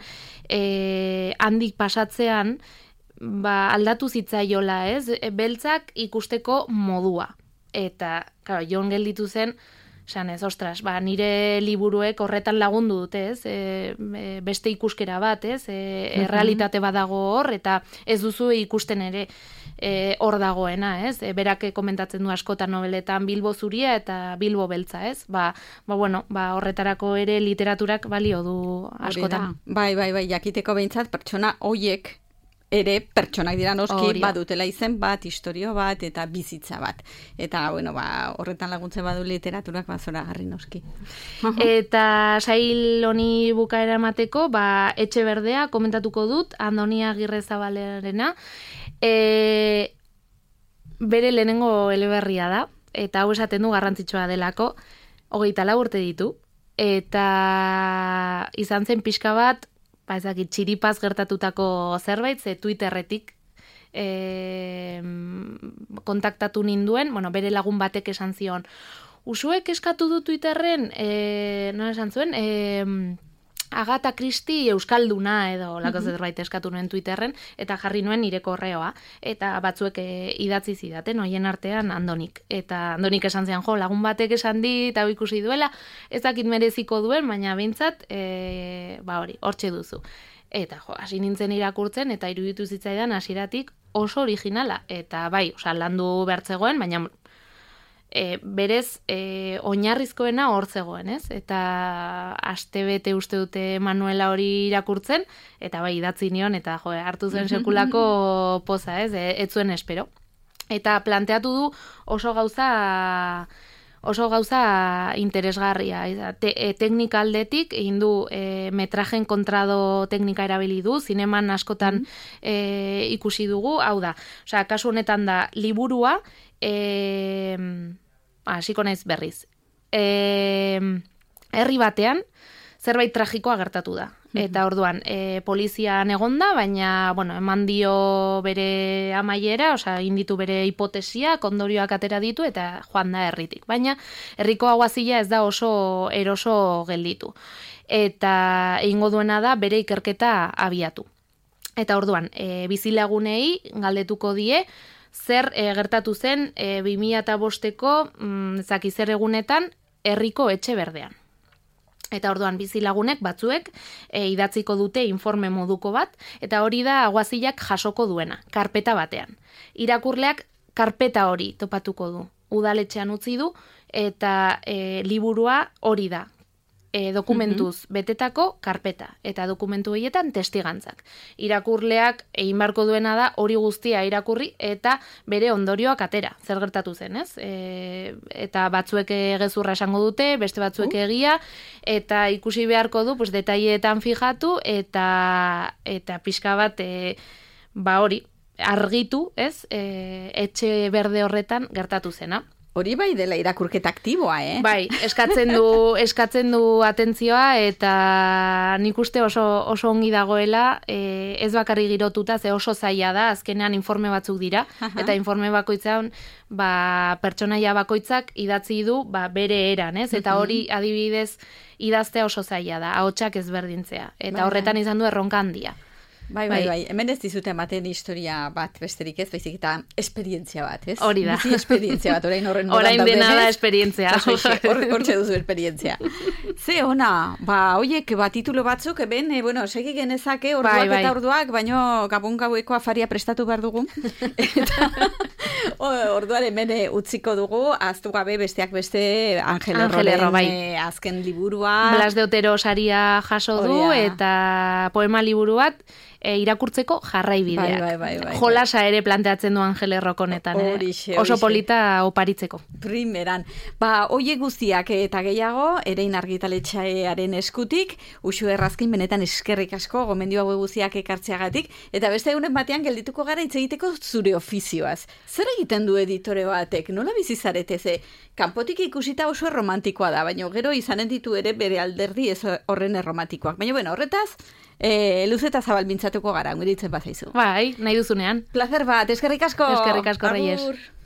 Speaker 3: handik pasatzean, aldatu zitzaiola, ez? Beltzak ikusteko modua. Eta, claro, Jon gelditu zen, esan ez, ostras, nire liburuek horretan lagundu dute, ez? Beste ikuskera bat, ez? Errealitate badago hor, eta ez duzu ikusten ere hor dagoena, ez? Berak komentatzen du askotan nobeletan Bilbo zuria eta Bilbo beltza, ez? Horretarako ere literaturak balio du askotan.
Speaker 2: Bai, jakiteko behintzat pertsona hoiek ere pertsonak dira noski, badutela izen bat, historio bat, eta bizitza bat. Eta, horretan laguntzen badu literaturak zoragarri noski.
Speaker 3: Eta sail honi bukaera emateko, Etxe Berdea komentatuko dut, Andoni Agirrezabalerena, bere lehenengo eleberria da, eta hau esaten du garrantzitsua delako, 24 urte ditu, eta izan zen pixka bat, txiripaz gertatutako zerbait, ze Twitterretik kontaktatu ninduen, bere lagun batek esan zion, usuek eskatu du Twitterren, nola esan zuen, Agatha Christie euskalduna edo lako zerbait eskatu nuen Twitterren, eta jarri nuen nire korreoa, eta batzuek idatzi zidaten, hoien artean Andonik. Eta Andonik esan zian, lagun batek esan dit, hau ikusi duela, ez dakit mereziko duen, baina behintzat, hortxe duzu. Eta hasi nintzen irakurtzen, eta iruditu zitzaidan hasieratik oso originala. Eta landu bertzegoen, baina berez oinarrizkoena hor zegoen, ez? Eta astebete uste dute Manuela hori irakurtzen, eta idatzi nion, eta hartu zen sekulako poza, ez? Ez zuen espero. Eta planteatu du oso gauza oso gauza interesgarria. Teknika aldetik, egin du metrajen kontrado teknika erabili du, zineman askotan ikusi dugu, hau da. Osea, kasu honetan da, liburua, hasiko naiz berriz. Herri batean, zerbait tragikoa gertatu da. Eta orduan, polizian egonda, baina, bueno, eman dio bere amaiera, osea, inditu bere hipotesia, ondorioak atera ditu, eta joan da herritik. Baina, herriko aguazila ez da oso eroso gelditu. Eta egingo duena da bere ikerketa abiatu. Eta orduan, bizilagunei galdetuko die, zer gertatu zen 2005ko zer egunetan herriko etxe berdean. Eta orduan bizilagunek batzuek idatziko dute informe moduko bat, eta hori da aguazilak jasoko duena, karpeta batean. Irakurleak karpeta hori topatuko du, udaletxean utzi du, eta liburua hori da. Dokumentuz betetako karpeta, eta dokumentu horietan testigantzak. Irakurleak egin beharko duena da hori guztia irakurri eta bere ondorioak atera, zer gertatu zen, ez? Eta batzuek gezurra esango dute, beste batzuek egia, eta ikusi beharko du, pues, detaileetan fijatu, eta pixka bat, hori, argitu, ez? Etxe berde horretan gertatu zena.
Speaker 2: Hori bai dela irakurketa aktiboa,
Speaker 3: Bai, eskatzen du atentzioa, eta nik uste oso ongi dagoela, ez bakarri girotuta, ze oso zaila da, azkenean informe batzuk dira, eta informe bakoitzean, pertsonaia bakoitzak idatzi du bere eran, ez? Eta hori adibidez idaztea oso zaila da, ahotsak ezberdintzea, eta horretan izan du erronka handia.
Speaker 2: Bai. Hemen ez dizute ematen historia bat besterik ez, baizik eta esperientzia bat, ez?
Speaker 3: Hori da.
Speaker 2: Bizi esperientzia bat, orain horren
Speaker 3: orain dena da esperientzia.
Speaker 2: Hortxe duzu esperientzia. Ze ona, hoiek titulo batzuk, hemen, segi genezake orduak eta orduak, baino gabon gaueko afaria prestatu behar dugu. Eta orduan hemen utziko dugu, aztu gabe besteak beste Angel Erroren azken liburua.
Speaker 3: Blas de Otero saria jaso du, eta poema liburu bat, irakurtzeko jarraibideak.
Speaker 2: Bai.
Speaker 3: Jolasa ere planteatzen du Angel Errokonetan. Oso polita oparitzeko.
Speaker 2: Primeran. Oie guztiak eta gehiago, erein argitaletxearen eskutik, Uxue Errazkin benetan eskerrik asko, gomendio hau guztiak ekartzeagatik, eta beste egunen batean geldituko gara hitz egiteko zure ofizioaz. Zer egiten du editore batek? Nola bizizarete ze? Kanpotik ikusita oso erromantikoa da, baina gero izanen ditu ere bere alderdi ez horren erromantikoak. Baina horretaz, luz eta zabal mintzatuko gara, ungeritzen bazaizu.
Speaker 3: Bai, nahi duzunean.
Speaker 2: Plazer bat, eskerrik asko!
Speaker 3: Eskerrik asko, Reyes.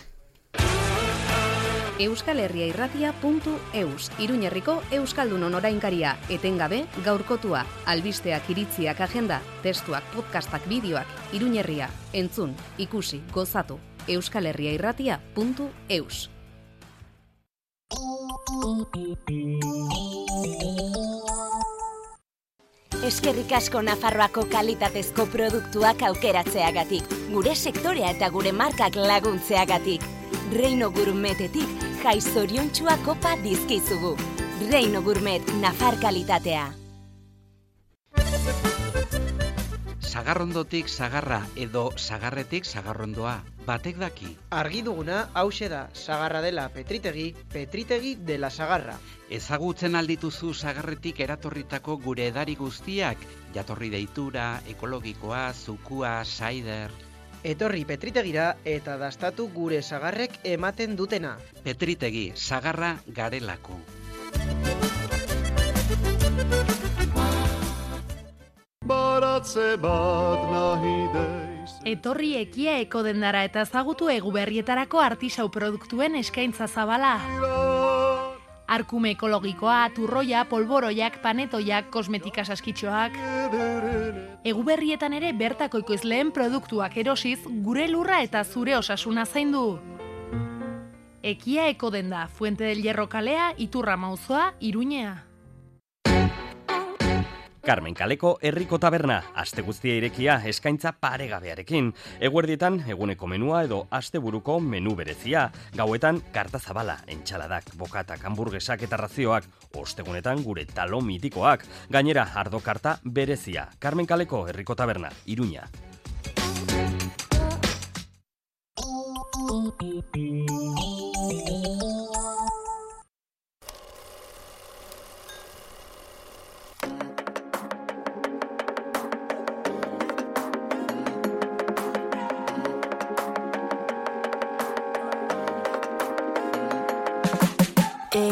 Speaker 10: euskalherriairratia.eus, Iruñerriko Euskaldunon orainkaria, etengabe, gaurkotua, albisteak, iritziak, agenda, testuak, podcastak, bideoak, Iruñerria, entzun, ikusi, gozatu, euskalherriairratia.eus.
Speaker 11: Eskerrik asko Nafarroako kalitatezko produktuak aukeratzeagatik, gure sektorea eta gure markak laguntzeagatik. Reino Gourmetetik jai zoriontsuak kopa dizkizugu. Reino Gourmet, Nafar kalitatea.
Speaker 9: Sagarrondotik sagarra edo sagarretik sagarrondoa, batek daki.
Speaker 4: Argi duguna hauxe da, sagarra dela Petritegi, Petritegi dela sagarra.
Speaker 9: Ezagutzen aldituzu sagarretik eratorritako gure edari guztiak, jatorri deitura, ekologikoa, zukua, saider.
Speaker 4: Etorri Petritegira eta dastatu gure sagarrek ematen dutena.
Speaker 9: Petritegi, sagarra garelako.
Speaker 12: Baratze bat nahi
Speaker 13: Etorri ekia eko dendara eta ezagutu eguberrietarako artisau produktuen eskaintza zabala. Arkume ekologikoa, turroia, polboroiak, panetoiak, kosmetika saskitxoak. Eguberrietan ere bertako ekoizleen produktuak erosiz, gure lurra eta zure osasuna zaindu. Ekia eko denda, Fuente del Hierro kalea, Iturra mauzoa, Iruñea.
Speaker 1: Carmen Kaleko herriko taberna, aste guztia irekia eskaintza paregabearekin. Eguerdietan eguneko menua edo asteburuko menu berezia. Gauetan karta zabala, entxaladak, bokatak, hamburguesak eta razioak. Ostegunetan gure talo mitikoak. Gainera ardo karta berezia. Carmen Kaleko herriko taberna, Iruña.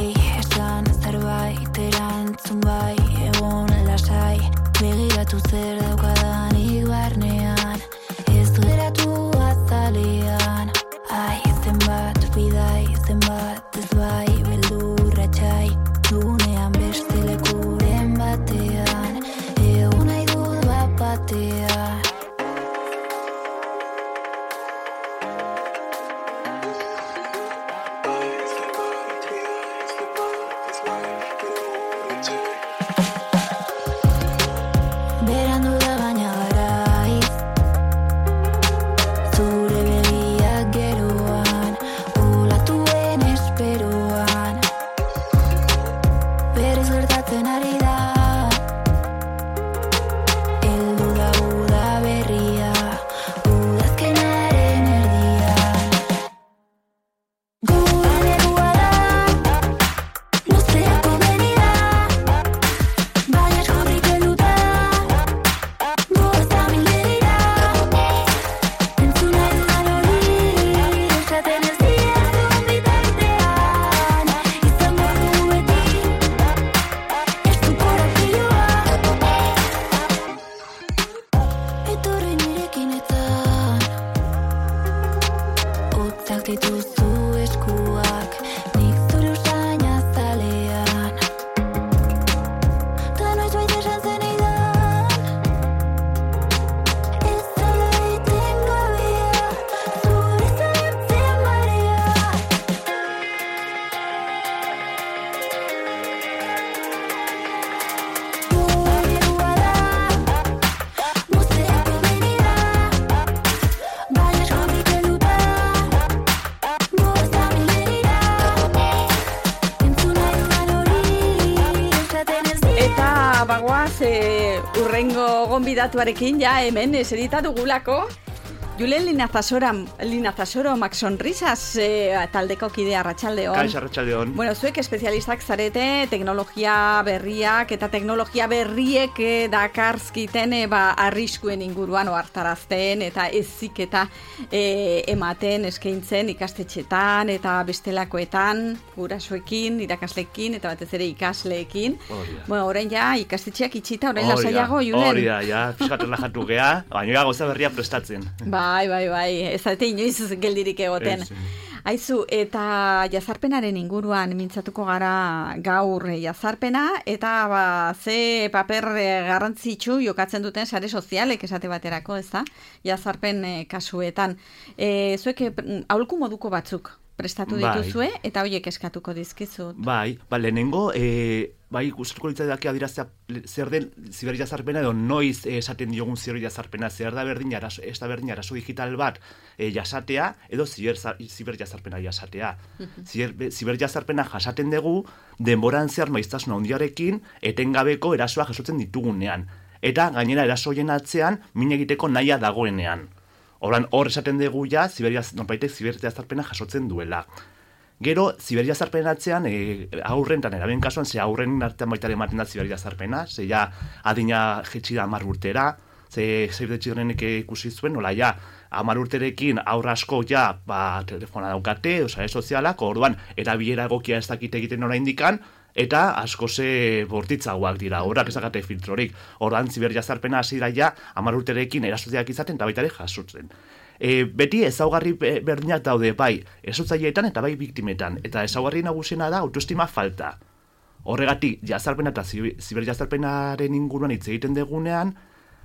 Speaker 14: esan zerbait erantzun bai, egon lasai, begiratu zer daukadanik barnean, ez du eratu azalean, ai, zenbat bidai, zenbat ez bai, beldurra txai, dugunean beste lekuren batean, egun nahi dut bat batean. Berandu da baina garaiz, zure begiak geroan, olatuen esperoan, berriz gertatzen ari da, heldu da uda berria, udazkenaren erdian. Gure negua da, luzerako beni da, baina eskorrik helduta, goza milderira, entzun nahi dudan hori, esaten ez diazun bitartean, izango dugu beti, ez du korapiloa. Etorri nirekin etzan, hotzak dituzu eskuak, nik zure usain azalean, ta noiz baita esan zenidan, ez zara etengabea, zure zalantzen barea. Gure negua da, luzerako beni da, baina eskorrik helduta, goza milderira, entzun nahi dudan hori, esaten ez
Speaker 2: Eta bagoaz, urrengo gonbidatuarekin ja hemen eserita dugulako. Julen Linazasoro Max Sonrisas taldeko kidea, arratsaldeon.
Speaker 15: Kaixo, arratsaldeon.
Speaker 2: Bueno, zuek espezialistak zarete teknologia berriak eta teknologia berriek dakarzkiten arriskuen inguruan ohartarazten eta heziketa ematen eskaintzen ikastetxetan eta bestelakoetan, gurasoekin, irakasleekin eta batez ere ikasleekin. Bueno, orain ja ikastetxeak itxita, orain lasaiago, Julen.
Speaker 15: Hori da, ja, pixkat relajatu gea, baina gauza berria prestatzen.
Speaker 2: Bai, ez dute inoiz geldirik egoten. Aizu, eta jazarpenaren inguruan mintzatuko gara gaur jazarpena, eta ze paper garrantzitsu jokatzen duten sare sozialek esate baterako, ez da? Jazarpen kasuetan. Zuek aholku moduko batzuk prestatu dituzue, eta horiek eskatuko dizkizut.
Speaker 15: Bai, lehenengo, gustatuko litzateke adiraztea zer den ziberjazarpena edo noiz esaten diogun ziberjazarpena, zer da berdin arazo digital bat jasatea edo ziberjazarpena jasatea. Ziberjazarpena jasaten dugu denboran zehar maiztasun handiarekin etengabeko erasoa jasotzen ditugunean. Eta gainera eraso hoien atzean min egiteko nahia dagoenean. Hor esaten dugu ja ziberjazarpena jasotzen duela. Gero, ziberjazarpenen atzean, aurrentan, eraben kasuan, ze aurren artean baita ematen da ziberjazarpena, ze ja adina jetxi da 10 urtera, ze Save the Childrenek ikusi zuen, nola ja, 10 urterekin aurra asko ja, telefona daukate, sare sozialak, orduan, erabilera egokia ez dakite egiten nola indikan, eta asko ze bortitzagoak dira, horrak ezakate filtrorik. Orduan, ziberjazarpena hasi da ja, 10 urterekin erasoziak izaten, eta baita ere jasotzen. Beti ezaugarri berdinak daude bai erasotzaileetan eta bai biktimetan, eta ezaugarri nagusiena da autoestima falta. Horregatik, jazarpena eta ziberjazarpenaren inguruan hitz egiten degunean,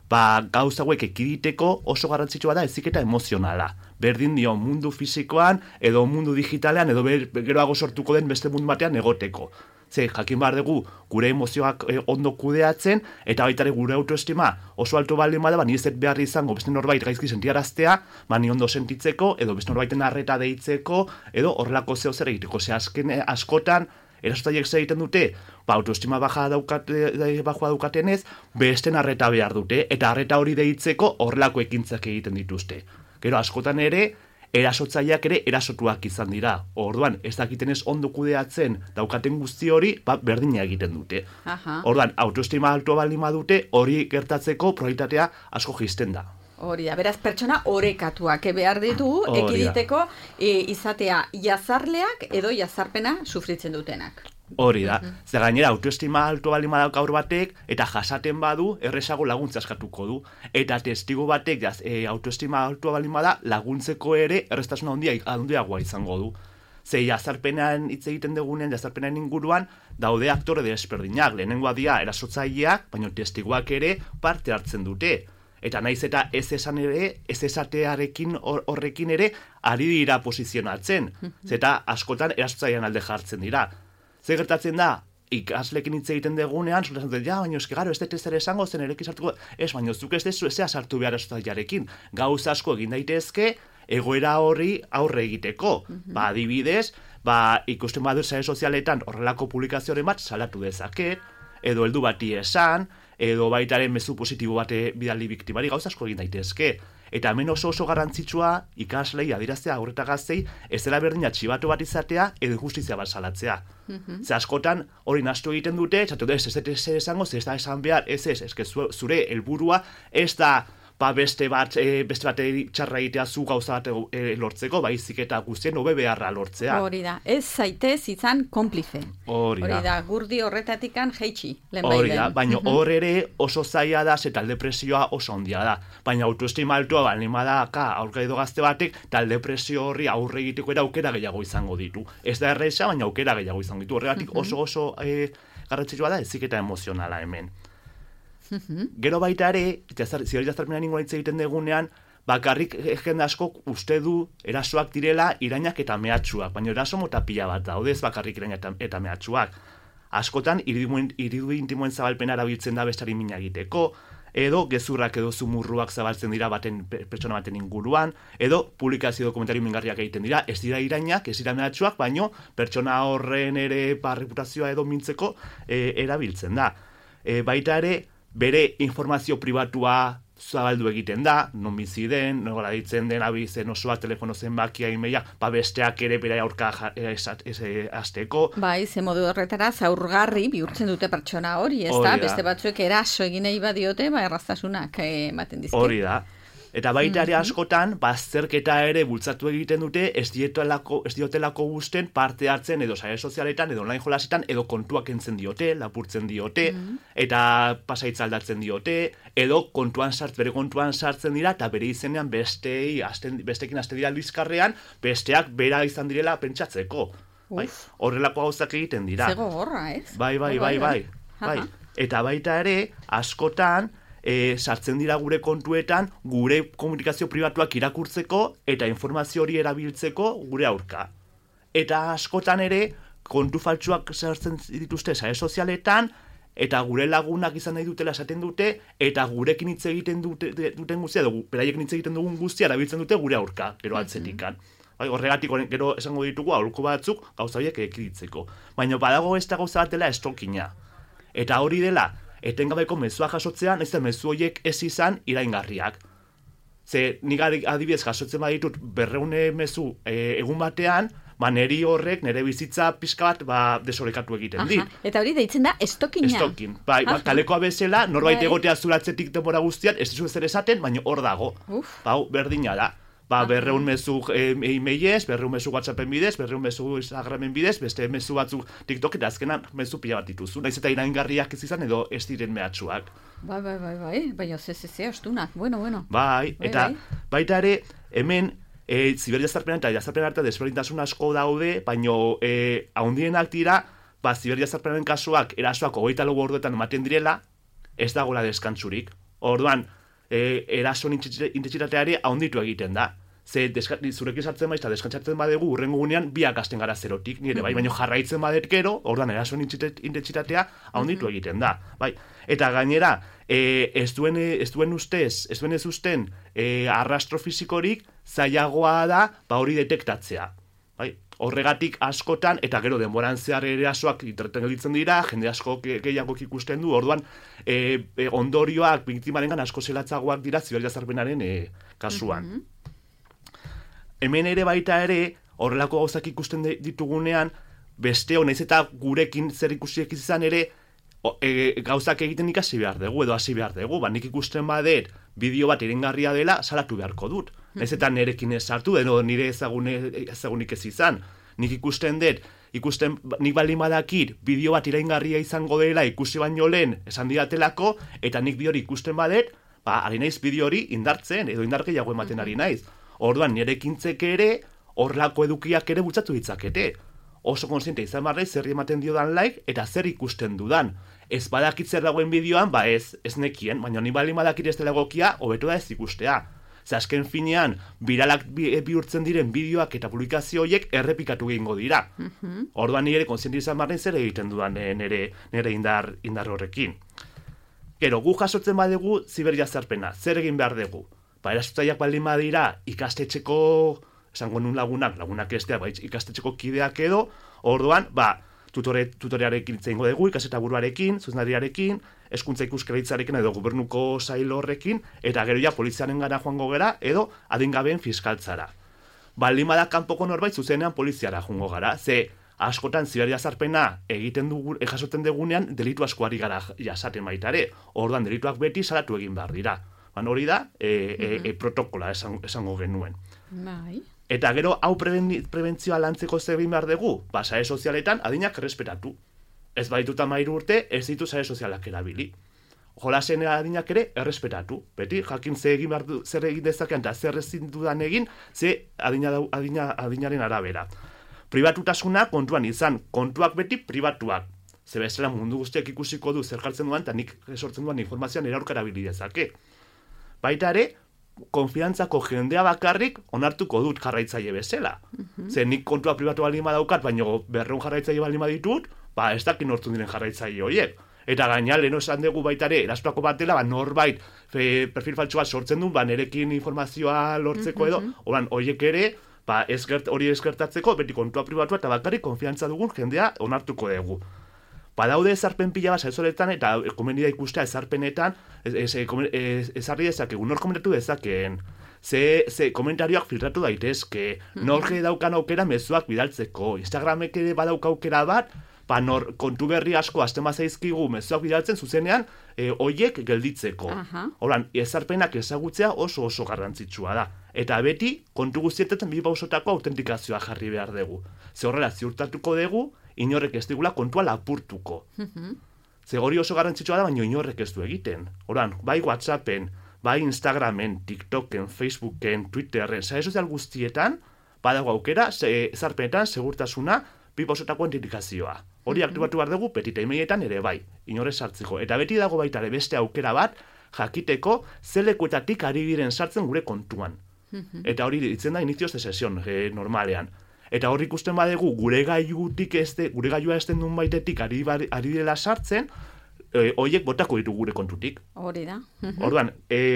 Speaker 15: gauza hauek ekiditeko oso garrantzitsua da heziketa emozionala. Berdin dio mundu fisikoan edo mundu digitalean edo geroago sortuko den beste mundu batean egoteko. Ze, jakin behar dugu, gure emozioak ondo kudeatzen, eta baita ere gure autoestima oso alto baldin bada, ni ez behar izango beste norbait gaizki sentiaraztea, ni ondo sentitzeko, edo beste norbaiten arreta deitzeko, edo horrelako zeo zer egiteko. Ze, askotan, erasotzaileek zer egiten dute, autoestima baja daukatenez, besten arreta behar dute, eta arreta hori deitzeko horrelako ekintzak egiten dituzte. Gero, askotan ere, erasotzaileak ere erasotuak izan dira. Orduan, ez dakitenez ondo kudeatzen daukaten guzti hori, berdina egiten dute. Orduan, autoestima altua baldin badute, hori gertatzeko probabilitatea asko jaisten da.
Speaker 2: Hori da, beraz pertsona orekatuak behar ditu, ekiditeko izatea jazarleak edo jazarpena sufritzen dutenak.
Speaker 15: Hori da, ze gainera autoestima altua baldin badauk gaur batek, eta jasaten badu, errezago laguntza eskatuko du. Eta testigo batek autoestima altua baldin bada, laguntzeko ere erreztasuna handiagoa izango du. Ze jazarpenan hitz egiten dugunean, jazarpenan inguruan, daude aktore desberdinak, lehenengoa dira erasotzaileak, baina testigoak ere parte hartzen dute. Eta naiz eta ez esan ere, ez esatearekin horrekin ere, ari dira posizionatzen. Zeta askotan erasotzailean alde jartzen dira. Zer gertatzen da, ikaslekin hitz egiten dugunean, zuten dut, baina eski garo, ez dut ez ere esango, zen erekin sartuko, ez, baina zuk ez dezu ezea sartu behar erasotzailearekin. Gauza asko egin daitezke, egoera horri aurre egiteko. Adibidez, ikusten badu sare sozialetan horrelako publikazioren bat salatu dezaket, edo heldu bati esan, edo baitaren mezu positibo bate bidali biktimari, gauza asko egin daitezke. Eta hemen oso garrantzitsua ikaslei adieraztea aurreta gaztei ez dela berdin atxibatu bat izatea edo justizia bat salatzea. Ze askotan hori nahastu egiten dute, ez dut esango, ez da esan behar, ez zure helburua ez da beste bat txarra egitea zu gauza bat lortzeko, baizik eta guztien hobe beharra lortzea.
Speaker 2: Hori da, ez zaitez izan konplize.
Speaker 15: Hori da,
Speaker 2: gurdi horretatikan jeitsi.
Speaker 15: Hori da, baina hor ere oso zaila da, ze talde presioa oso handia da. Baina autoestima altua baldin badaka aurka edo gazte batek, talde presio horri aurre egiteko era aukera gehiago izango ditu. Ez da erresa, baina aukera gehiago izango ditu. Horregatik oso garrantzitsua da heziketa emozionala hemen. Gero baita ere, zigor jazarpenan ingoa hitz egiten dugunean, bakarrik jende asko uste du erasoak direla irainak eta mehatxuak, baina eraso mota pila bat daude, ez bakarrik irainak eta mehatxuak. Askotan, iridu intimoen zabalpena erabiltzen da bestari mina egiteko, edo gezurrak edo zumurruak zabaltzen dira pertsona baten inguruan, edo publikazio dokumentario mingarriak egiten dira, ez dira irainak, ez dira mehatxuak, baino pertsona horren ere reputazioa edo mintzeko erabiltzen da. Baita ere, bere informazio pribatua zabaldu egiten da, non bizi den, nola ditzen den, abizen osoa, telefono zenbakia, e-maila, besteak ere bere aurka azteko.
Speaker 2: Bai, ze modu horretara zaurgarri bihurtzen dute pertsona hori, ez da? Beste batzuek eraso egin nahi badiote, erraztasunak ematen dizke.
Speaker 15: Hori da. Eta baita ere askotan, bazterketa ere bultzatu egiten dute, ez diotelako gusten parte hartzen edo sare sozialetan, edo online jolasetan, edo kontuak entzen diote, lapurtzen diote, eta pasaitza aldatzen diote, edo bere kontuan sartzen dira, eta bere izenean bestekin haste dira lizkarrean, besteak bera izan direla pentsatzeko. Horrelako gauzak egiten dira.
Speaker 2: Zego gorra, ez?
Speaker 15: Bai. Eta baita ere, askotan, sartzen dira gure kontuetan, gure komunikazio pribatuak irakurtzeko eta informazio hori erabiltzeko gure aurka. Eta askotan ere, kontu faltsuak sartzen dituzte sare sozialetan, eta gure lagunak izan nahi dutela esaten dute, eta gurekin hitz egiten duten guztia, edo beraiekin hitz egiten dugun guztia erabiltzen dute gure aurka, gero atzetikan. Horregatik, gero esango ditugu, aholku batzuk gauza horiek ekiditzeko. Baina badago ez da gauza bat dela stalkinga. Eta hori dela, etengabeko mezuak jasotzea, nahiz eta mezu horiek ez izan iraingarriak. Ze nik adibidez jasotzen baditut 200 mezu egun batean, neri horrek, nere bizitza pixka bat desorekatu egiten dit.
Speaker 2: Eta hori deitzen da estokina.
Speaker 15: Estokin. Kalekoa bezala, norbait egotea zuratzetik denbora guztian, ez dizu ezer esaten, baina hor dago. Berdina da. 200 mezu e-mailez, 200 mezu WhatsAppen bidez, 200 mezu Instagramen bidez, beste mezu batzuk TikTok eta azkenan mezu pila bat dituzu. Naiz eta iraingarriak ez izan edo ez diren mehatxuak.
Speaker 2: Bai, baina astunak, bueno.
Speaker 15: Bai, eta baita ere, hemen, ziberjazarpenan eta jazarpenan artean desberdintasun asko daude, baina haundienak dira, ziberjazarpenan kasuak erasoak 24 orduetan ematen direla, ez dagoela deskantzurik. Orduan, erasoen intentsitateari haunditu egiten da. Ze zurekin sartzen baiz eta deskantzatzen badegu urrengo gunean biak hasten gara zerotik, nire bai, baina jarraitzen badet gero, orduan erasoen intentsitatea haunditu egiten da. Bai. Eta gainera, ez duen usten arrastro fizikorik zailagoa da hori detektatzea. Bai. Horregatik askotan, eta gero denboran zehar erasoak internetan gelditzen dira, jende asko gehiago ikusten du, orduan ondorioak biktimarengan asko zelatzagoak dira ziberjazarpenaren kasuan. Hemen ere baita ere, horrelako gauzak ikusten ditugunean, beste honaiz eta gurekin zer ikusiek izan ere, gauzak egiten ikasi behar dugu, edo hasi behar dugu, nik ikusten badet bideo bat irengarria dela, salatu beharko dut. Ez eta nerekin ez sartu, edo nire ezagunik ez izan. Nik ikusten dut, nik baldin badakit bideo bat iraingarria izango dela ikusi baino lehen esan didatelako, eta nik bideo hori ikusten badet, ari naiz bideo hori indartzen, edo indarkeiago ematen ari naiz. Orduan, nire ekintzek ere, horlako edukiak ere bultzatu ditzakete. Oso konsiente izan barra zer ematen diodan like, eta zer ikusten dudan. Ez badakit zer dagoen bideoan, ez nekien, baina ni baldin badakit ez dela egokia, hobeto da ez ikustea. Ze azken finean, biralak bihurtzen diren bideoak eta publikazio horiek errepikatu egingo dira. Orduan nire konsiente izan barra zer egiten dudan nire indar horrekin. Gero, gu jasotzen badegu ziberjazarpena, zer egin behar dugu? Erasotzaileak baldin badira ikastetxeko, esango nun lagunak estea, ikastetxeko kideak edo, orduan, tutorearekin itzaingo dugu, ikaseta buruarekin, zuzenariarekin, hezkuntza ikuskaritzarekin edo gobernuko sail horrekin, eta gero ja poliziaren gara joango gara, edo adingabeen fiskaltzara. Baldin bada kanpoko norbait zuzenean poliziara joango gara, ze askotan ziberjazarpena egiten dugu, jasotzen dugunean, delitu asko ari gara jasaten baitare, orduan delituak beti salatu egin behar dira. Hori da, protokola esango genuen.
Speaker 2: Bai.
Speaker 15: Eta gero, hau prebentzioa lantzeko zer egin behar dugu? Sare sozialetan adinak errespetatu. Ez badituta 13 urte, ez ditu sare sozialak erabili. Jolasen adinak ere errespetatu. Beti, jakin zer egin dezakean eta zer ezin dudan egin, ze adinaren arabera. Pribatutasuna kontuan izan, kontuak beti pribatuak. Ze bezala mundu guztiak ikusiko du zer jartzen duan, eta nik sortzen duan informazioan eraurka erabili dezake. Baita ere, konfiantzako jendea bakarrik onartuko dut jarraitzaile bezala. Ze nik kontua pribatu baldin badaukat, baina 200 jarraitzaile baldin baditut, ez dakit nortzun diren jarraitzaile horiek. Eta gaina, leheno esan dugu baita ere, erastuako bat dela, norbait perfil faltsu bat sortzen du, nerekin informazioa lortzeko edo, horiek ere, hori eskertatzeko, beti kontua pribatua eta bakarrik konfiantza dugun jendea onartuko dugu. Badaude ezarpen pila bat saresoletan eta komeni da ikustea ezarpenetan ezarri dezakegu, nor komentatu dezakeen. Ze komentarioak filtratu daitezke, nor daukan aukera mezuak bidaltzeko, Instagramek ere badauka aukera bat, nor kontu berri asko azten bazaizkigu mezuak bidaltzen zuzenean hoiek gelditzeko. Horan, ezarpenak ezagutzea oso garrantzitsua da. Eta beti, kontu guztietetan bi pausotako autentikazioa jarri behar dugu. Ze horrela ziurtatuko dugu, inorrek ez digula kontua lapurtuko. Ze hori oso garrantzitsua da, baina inorrek ez du egiten. Horan, bai WhatsAppen, bai Instagramen, TikToken, Facebooken, Twitterren, sare sozial guztietan, badago aukera, ezarpenetan, segurtasuna, bi pausotako autentikazioa. Hori aktibatu behar dugu, petita emaietan ere bai, inorrez sartzeko. Eta beti dago baita ere beste aukera bat, jakiteko zelekuetatik ari diren sartzen gure kontuan. Eta hori ditzen da inizioz de sesion, normalean. Eta hori ikusten badegu gure gailua esten duen baitetik ari dela sartzen, horiek botako ditu gure kontutik.
Speaker 2: Hori da.
Speaker 15: Orduan,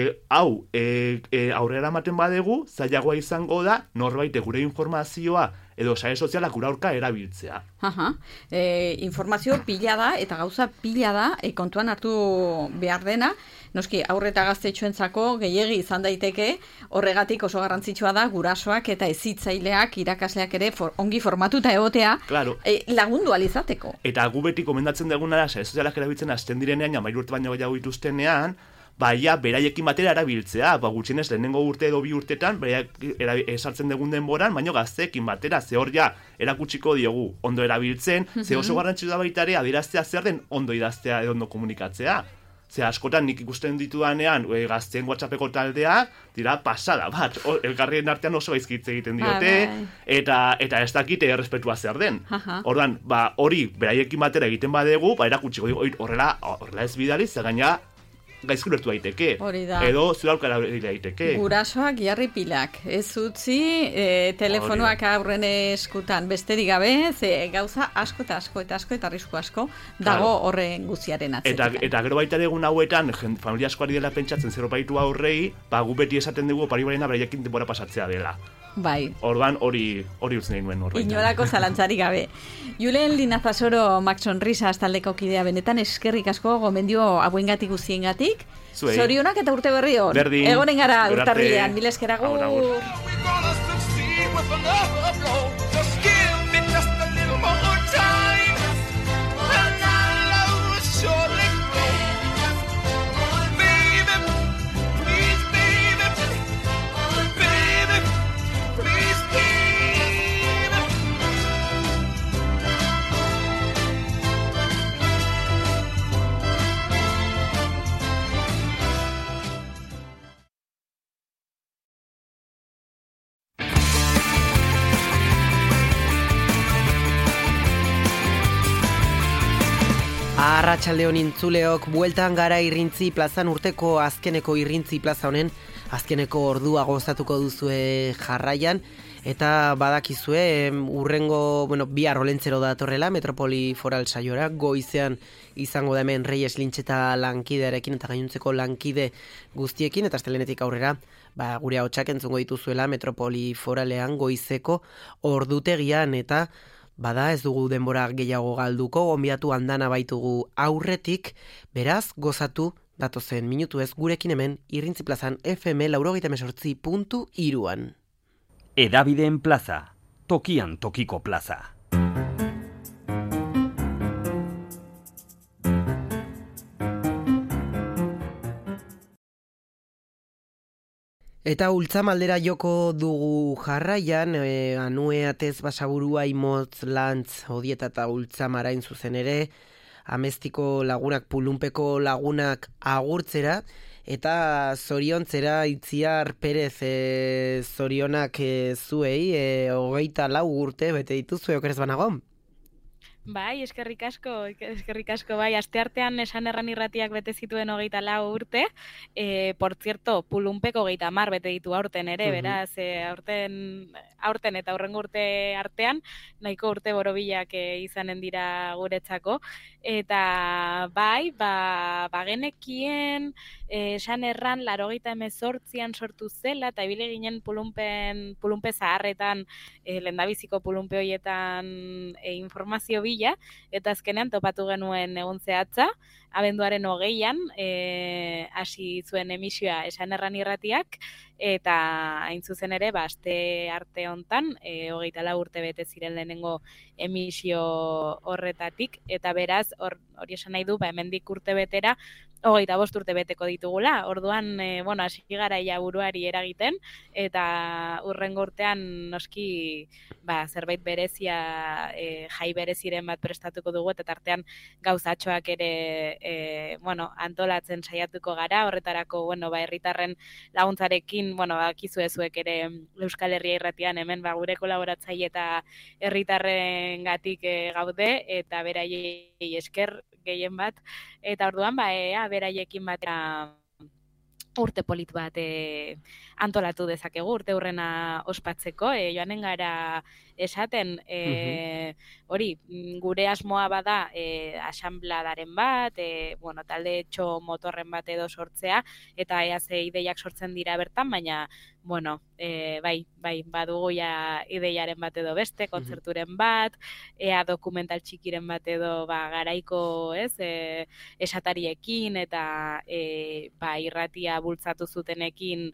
Speaker 15: aurrera ematen badegu, zailagoa izango da norbait gure informazioa edo sare sozialak gure aurka erabiltzea.
Speaker 2: Informazio pila da eta gauza pila da kontuan hartu behar dena. Noski, aurre eta gaztetxoentzako gehiegi izan daiteke, horregatik oso garrantzitsua da gurasoak eta hezitzaileak, irakasleak ere ongi formatuta egotea, lagundu alizateko.
Speaker 15: Eta gu beti komendatzen duguna da, sare sozialak erabiltzen hasten direnean, 13 urte baino gehiago dituztenean, beraiekin batera erabiltzea, gutxienez lehenengo urte edo 2 urtetan, esartzen dugun denboran, baino gazteekin batera, ze hor ja, erakutsiko diogu ondo erabiltzen, ze oso garrantzitsua baita ere, adieraztea zer den ondo idaztea edo ondo komunikatzea. Ze askotan nik ikusten ditudanean gazteen WhatsAppeko taldea, dira pasada bat, elkarrien artean oso gaizkitze egiten diote, eta ez dakite errespetua zer den. Orduan, hori beraiekin batera egiten badegu, erakutsiko horrela ez bidali, ze gaina gaizki ulertu daiteke. Edo zure aukera daiteke.
Speaker 2: Gurasoak jarri pilak. Ez utzi telefonoak aurren eskutan besterik gabe, ze gauza asko eta arrisku asko dago horren guziaren atzetik.
Speaker 15: Eta gero baita egun hauetan, familia asko ari dela pentsatzen zero baitu aurrei, gu beti esaten dugu pari barena beraiekin denbora pasatzea dela.
Speaker 2: Bai.
Speaker 15: Orduan hori utzen egin nuen horrein.
Speaker 2: Inolako zalantzarik gabe. Julen Linazasoro Max Sonrisa taldeko kidea benetan eskerrik asko gomendio hauengatik guztiengatik. Zorionak eta urte berri hon.
Speaker 15: Berdin.
Speaker 2: Egonen gara urtarrilean. Mila esker agur.
Speaker 14: Just give me just a little more time, and I'll show
Speaker 4: Arratsaldeon intzuleok, bueltan gara Irrintzi plazan, urteko azkeneko Irrintzi plaza honen azkeneko ordua gozatuko duzue jarraian, eta badakizue urrengo, bihar Olentzero datorrela Metropoli Foral saiora, goizean izango da hemen Reyes Lintxeta lankidearekin eta gainontzeko lankide guztiekin, eta astelehenetik aurrera gure ahotsak entzungo dituzuela Metropoli Foralean goizeko ordutegian, eta bada ez dugu denbora gehiago galduko, gonbidatu andana baitugu aurretik, beraz gozatu datozen minutuez gurekin hemen Irrintzi plazan FM 98.3an.
Speaker 1: Hedabideen plaza, tokian tokiko plaza.
Speaker 4: Eta ultzamaldera joko dugu jarraian, Anue Atez Basaburua Imotz Lantz Odieta eta Ultzamarain zuzen ere, Amestiko lagunak, Pulunpeko lagunak agurtzera, eta zoriontzera Itziar Perez zorionak zuei, 24 urte bete dituzue okerez banago?
Speaker 3: Bai, eskerrik asko, bai, asteartean esan erran irratiak bete zituen 24 urte, por cierto, Pulunpeko 30 bete ditu aurten ere, beraz, aurten eta hurrengo urte artean, nahiko urte borobilak izanen dira guretzako, eta bai, genekien esan erran 88an sortu zela, eta ibili ginen Pulunpe zaharretan, lehendabiziko Pulunpe horietan informazio eta azkenean topatu genuen egun zehatza, abenduaren 20an hasi zuen emisioa esan erran irratiak, eta hain zuzen ere, aste arte hontan, 24 urte bete ziren lehenengo emisio horretatik, eta beraz, hori esan nahi du, hemendik urte betera, 25 urte beteko ditugula, orduan, hasi gara ia buruari eragiten, eta hurrengo urtean noski zerbait berezia, jai bereziren bat prestatuko dugu, eta tartean gauzatxoak ere antolatzen saiatuko gara, horretarako, herritarren laguntzarekin, bakizue zuek ere Euskal Herria irratian hemen gure kolaboratzaile eta herritarrengatik gaude, eta beraiei esker gehien bat, eta orduan beraiekin batera urte polit bat antolatu dezakegu, urte hurrena ospatzeko, joanen gara esaten, hori, gure asmoa bada asanbladaren bat, talde etxo motorren bat edo sortzea, eta ze ideiak sortzen dira bertan, baina, badugu ja ideiaren bat edo beste, kontzerturen bat, dokumental txikiren bat edo garaiko esatariekin, eta irratia bultzatu zutenekin,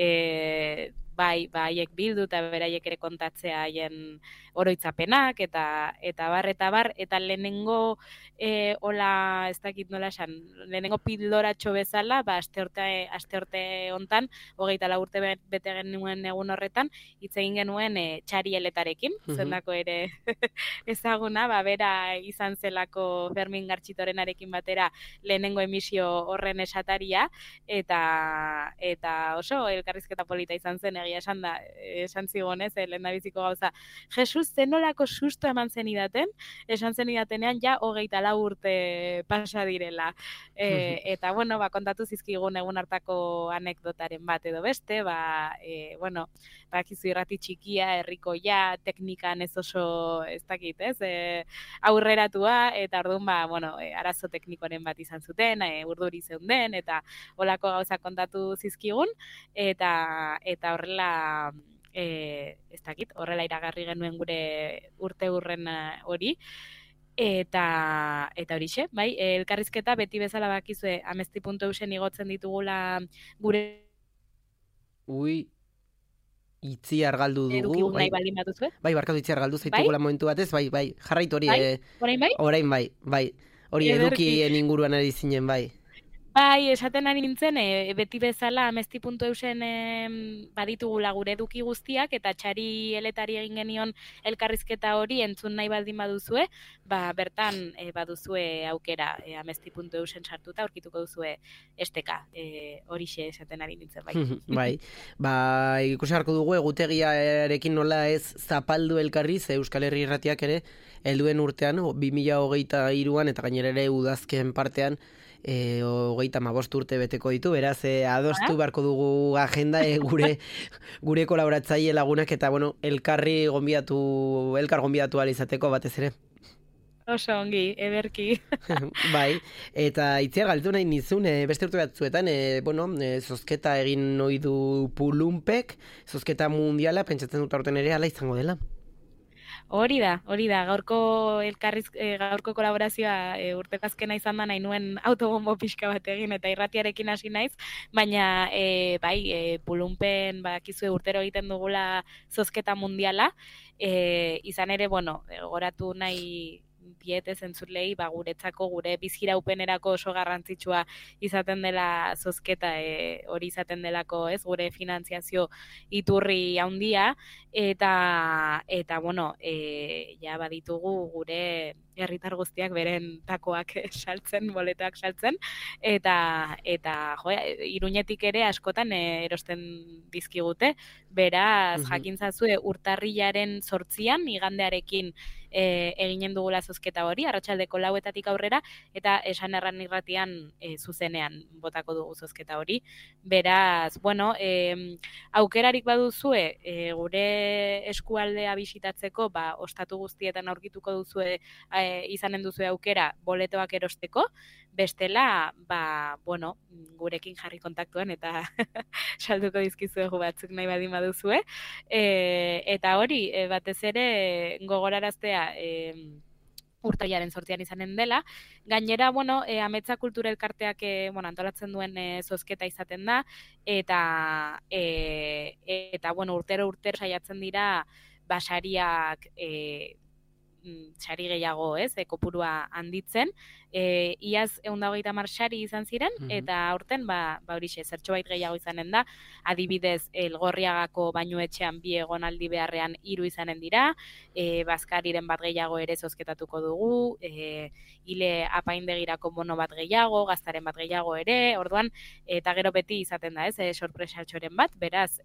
Speaker 3: haiek bildu eta beraiek ere kontatzea haien oroitzapenak, eta bar, eta lehenengo hola, ez dakit nola esan, lehenengo pildoratxo bezala, asteorte hontan, 24 urte bete genuen egun horretan, hitz egin genuen txarieletarekin, zendako ere ezaguna, bera izan zelako Fermin Gartxitorenarekin batera lehenengo emisio horren esataria, eta oso elkarrizketa polita izan zen, egia esan zigonez, lehendabiziko gauza, Jesus, zenolako susto eman zenidaten, esan zenidatenean ja 24 urte pasa direla. Eta, kontatu zizkigun egun hartako anekdotaren bat edo beste, bakizu irrati txikia, herrikoia, teknikan ez oso, ez dakit, aurreratua, eta orduan, arazo teknikoren bat izan zuten, urduri zeunden, eta holako gauza kontatu zizkigun, eta horrela, ez dakit, horrela iragarri genuen gure urte hurren hori, eta horixe, elkarrizketa beti bezala bakizue amesti.eusen igotzen ditugula gure...
Speaker 4: Itziar galdu dugu.
Speaker 3: Edukigun nahi baldin batuzue.
Speaker 4: Barkatu Itziar galdu zaitugula momentu batez, jarraitu hori.
Speaker 3: Orain bai?
Speaker 4: Orain bai. Hori edukien inguruan ari zinen, bai.
Speaker 3: Bai, esaten ari nintzen, beti bezala amesti.eusen baditugula gure eduki guztiak, eta Txari Eletari egin genion elkarrizketa hori entzun nahi baldin baduzue, bertan baduzue aukera amesti.eusen sartuta aurkituko duzue esteka, horixe esaten ari nintzen, bai.
Speaker 4: Bai, ikusi harko dugu egutegiarekin nola ez zapaldu elkarriz, Euskal Herri Irratiak ere, helduen urtean, 2023an eta gainera ere udazken partean, 35 urte beteko ditu, beraz adostu beharko dugu agenda gure kolaboratzaile lagunak eta bueno, elkar gonbidatu alizateko batez ere.
Speaker 3: Oso ongi, ederki.
Speaker 4: Bai, eta Itziar galdetu nahi nizun, beste urte batzuetan, zozketa egin noi du Pulumpek, zozketa mundiala, pentsatzen dut aurten ere ala izango dela.
Speaker 3: Hori da, gaurko kolaborazioa urtekazkena izan da nahi nuen autobombo pixka bat egin eta irratiarekin hasi naiz, baina Pulumpen bakizue urtero egiten dugula zozketa mundiala, izan ere, goratu nahi diete zentzulei, guretzako gure biziraupenerako oso garrantzitsua izaten dela zozketa, hori izaten delako, ez, gure finantziazio iturri handia, eta ja baditugu gure herritar guztiak beren takoak saltzen, boletoak saltzen, eta Iruñetik ere askotan erosten dizkigute, beraz, jakintzazue urtarrilaren 8an, igandearekin eginen dugula zozketa hori, arratsaldeko 4etatik aurrera, eta esan erran irratian zuzenean botako dugu zozketa hori. Beraz, aukerarik baduzue, gure eskualdea bisitatzeko, ostatu guztietan aurkituko duzue, izanen duzue aukera boletoak erosteko, bestela, gurekin jarri kontaktuen eta salduko dizkizuegu batzuk nahi badin baduzue. Eta hori, batez ere gogoraraztea urtarrilaren 8an izanen dela. Gainera, Ametsa Kultura Elkarteak antolatzen duen zozketa izaten da, eta urtero saiatzen dira basariak sari gehiago, kopurua handitzen. Iaz 130 sari izan ziren, eta aurten, horixe, zertxobait gehiago izanen da, adibidez, Elgorriagako bainuetxean 2 egonaldi beharrean 3 izanen dira, Bazkariren bat gehiago ere zozketatuko dugu, Ile Apaindegirako mono bat gehiago, Gaztaren bat gehiago ere, orduan, eta gero beti izaten da, sorpresatxoren bat, beraz,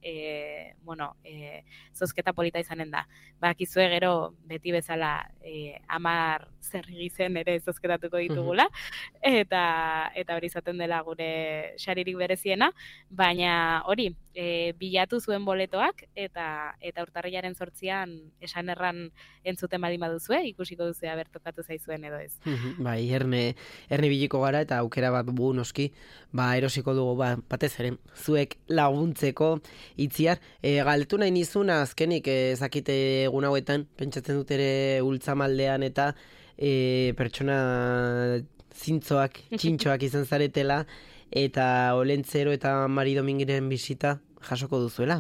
Speaker 3: zozketa polita izanen da. Bakizue gero, beti bezala, 10 zerrigizen ere zozketatuko ditugula, eta hori izaten dela gure saririk bereziena, baina hori, bilatu zuen boletoak, eta urtarrilaren 8an esan erran entzuten baldin baduzue, ikusiko duzue abertokatu zaizuen edo ez.
Speaker 4: Bai, erne biliko gara eta aukera bat noski, erosiko dugu batez ere, zuek laguntzeko. Itziar, galdetu nahi nizun azkenik ezakite egun hauetan, pentsatzen dut ere ultzamaldean eta pertsona zintzoak, txintxoak izan zaretela, eta Olentzero eta Mari Domingiren bisita jasoko duzuela.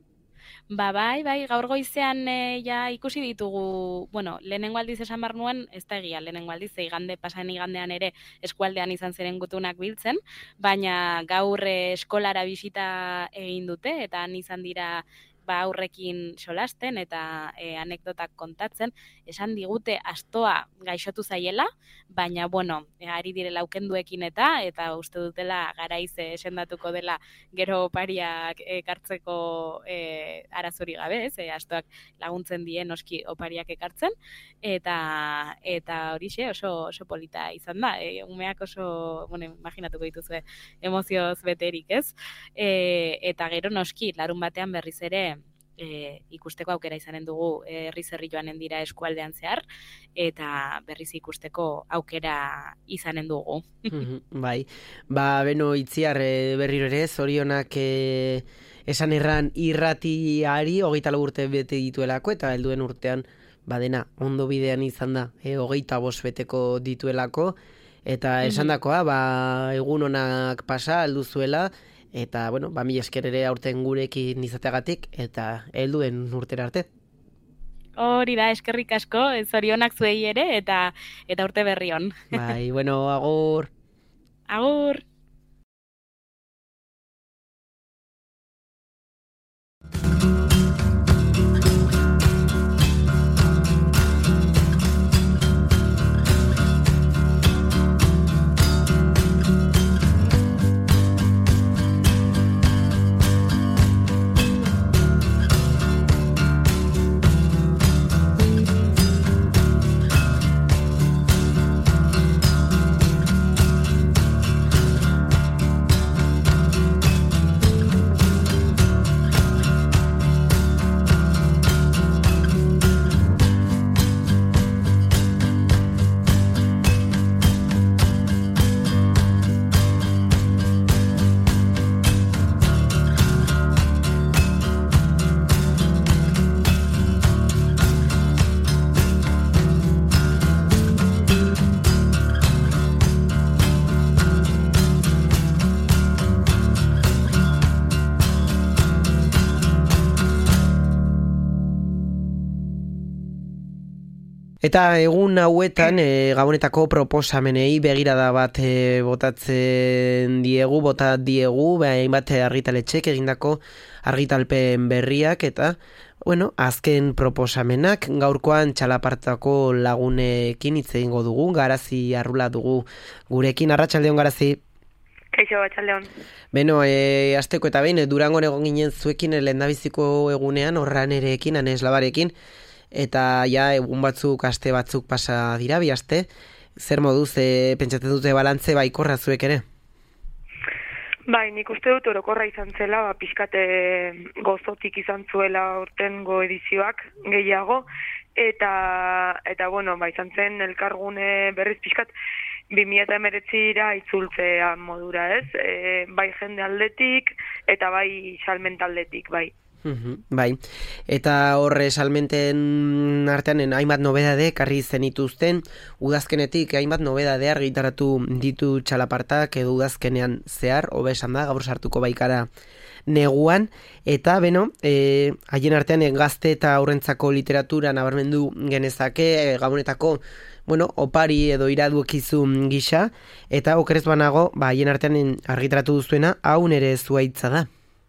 Speaker 3: Bai, gaur goizean ja ikusi ditugu, lehenengo aldiz esan behar nuen, ez da egia, lehenengo aldiz, pasaen igandean ere eskualdean izan ziren gutunak biltzen, baina gaur eskolara bisita egin dute, eta han izan dira aurrekin solasten eta anekdotak kontatzen, esan digute astoa gaixotu zaiela, baina, ari direla aukenduekin eta uste dutela garaiz esendatuko dela gero opariak ekartzeko arazori gabe, astoak laguntzen dien oski opariak ekartzen, eta horixe oso polita izan da. Umeak oso, imaginatuko dituzue, emozioz beterik, ez? Eta gero noski, larun batean berriz ere ikusteko aukera izanen dugu, herri joanen dira eskualdean zehar, eta berriz ikusteko aukera izanen dugu.
Speaker 4: Bai, Itziar berriro ere, zorionak esan erran irratiari 24 urte bete dituelako, eta helduen urtean dena ondo bidean izan da, 25 beteko dituelako, eta esan dakoa, egun onak pasa alduzuela, eta, mila esker ere aurten gurekin izateagatik, eta helduen urtera arte.
Speaker 3: Hori da, eskerrik asko, zorionak zuei ere, eta urte berri on.
Speaker 4: Bai, agur.
Speaker 3: Agur.
Speaker 4: Eta egun hauetan Gabonetako proposamenei begirada bat botatzen bota diegu, hainbat argitaletxek egindako argitalpen berriak eta azken proposamenak gaurkoan txalapartako lagunekin hitz egingo dugu, Garazi Arrula dugu gurekin. Arratsaldeon, Garazi.
Speaker 16: Kaixo, arratsaldeon.
Speaker 4: Beno, asteko eta behin Durangon egon ginen zuekin lehendabiziko egunean, horran erekin, Anes Labarekin, eta egun batzuk, aste batzuk pasa dira, bi aste. Zer moduz, pentsatzen dute balantze baikorra zuek ere?
Speaker 16: Bai, nik uste dut orokorra izan zela, pixkate gozotik izan zuela urtengo edizioak gehiago, eta izan zen elkargune berriz pixkat 2019ra itzultzea modura, ez? Bai jende aldetik eta bai salmenta aldetik, bai.
Speaker 4: Bai, eta horre salmenten artean hainbat nobedade karri zenituzten, udazkenetik hainbat nobedade argitaratu ditu txalapartak edo udazkenean zehar, hobe esan da, gaur sartuko baikara neguan, eta haien artean gazte eta aurrentzako literatura nabarmendu genezake, Gabonetako opari edo iraduekizun gisa, eta okerez banago, haien artean argitaratu duzuena, hau nere zuaitza da.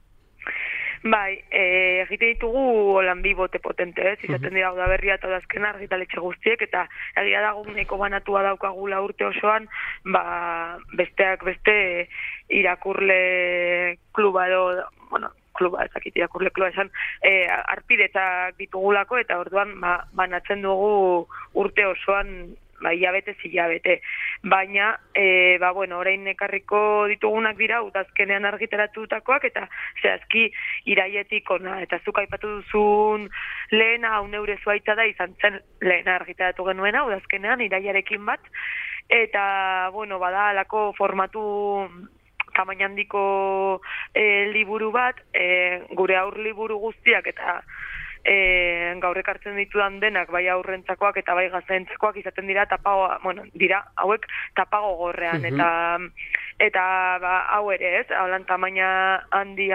Speaker 16: Bai, egite ditugu holan bi bote potente, ez? Izaten dira udaberria eta udazkena argitaletxe guztiek, eta egia dago neko banatua daukagula urte osoan, besteak beste irakurle kluba edo, kluba, ezakit irakurle kluba esan, arpidetzak ditugulako, eta orduan banatzen dugu urte osoan hilabete. Baina, orain ekarriko ditugunak dira, udazkenean argitaratutakoak, eta zehazki iraietik ona. Eta zuk aipatu duzun lehena, hau neure zuaitza da, izan zen lehena argitaratu genuena, udazkenean, iraiarekin bat. Eta, bada alako formatu tamaina handiko liburu bat, gure aur liburu guztiak, eta gaur ekartzen ditudan denak, bai aurrentzakoak eta bai gaztentzakoak izaten dira hauek tapago gorrean, eta hau ere ez, haulan tamaina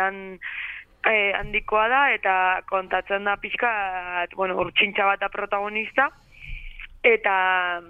Speaker 16: handikoa da, eta kontatzen da pixka, urtsintxa bat da protagonista, eta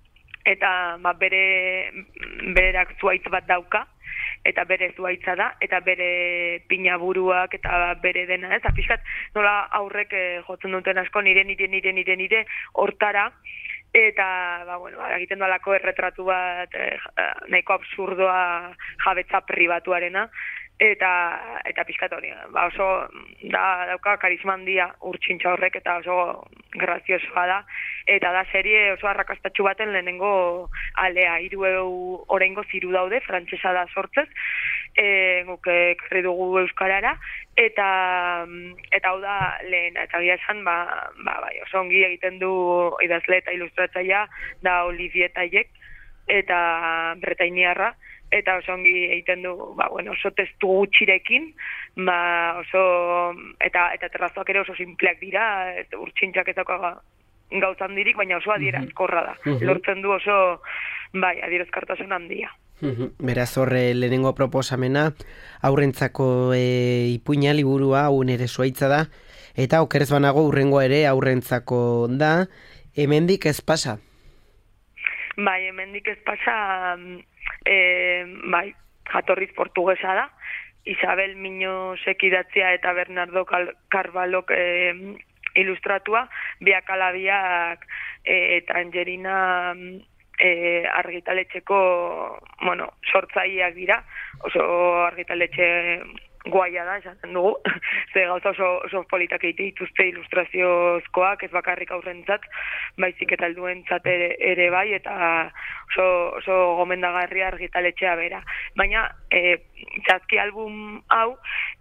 Speaker 16: bererak zuaitz bat dauka, eta bere zuaitza da, eta bere pinaburuak, eta bere dena, ez? Pixkat, nola aurrek jotzen duten asko, nire hortara, eta, egiten doalako erretratu bat, nahiko absurdoa jabetza pribatuarena, eta pixkat hori, oso dauka karisma handia urtsintxa horrek, eta oso graziosoa da, eta da serie oso arrakastatxu baten lehenengo alea, 3 oraingo ziru daude, frantsesa da sortzez, guk ekarri dugu euskarara, eta hau da lehen, eta gira esan, oso ongi egiten du idazle eta ilustratzailea da Olivier Taiek, eta bretainiarra, eta oso ongi egiten du, oso testu gutxirekin, eta terrazoak ere oso simpleak dira, urtsintxak ez dauka gauza handirik, baina oso adierazkorra da. Lortzen du oso, adierazkartasun handia.
Speaker 4: Beraz horre lehenengo proposamena, aurrentzako ipuina liburua, hau nere zuaitza da, eta okerez banago urrengoa ere aurrentzako da, hemendik ez pasa?
Speaker 16: Hemendik ez pasa, jatorriz portugesa da, Isabel Miñosek idatzia eta Bernardo Carvalhok ilustratua, biak alabiak eta Angelina argitaletxeko sortzaileak dira, oso argitaletxe guaia da, esaten dugu, ze gauza oso politak egite dituzte ilustraziozkoak, ez bakarrik aurrentzat, baizik eta helduentzat ere bai, eta oso gomendagarria argitaletxea bera. Baina, zazki album hau,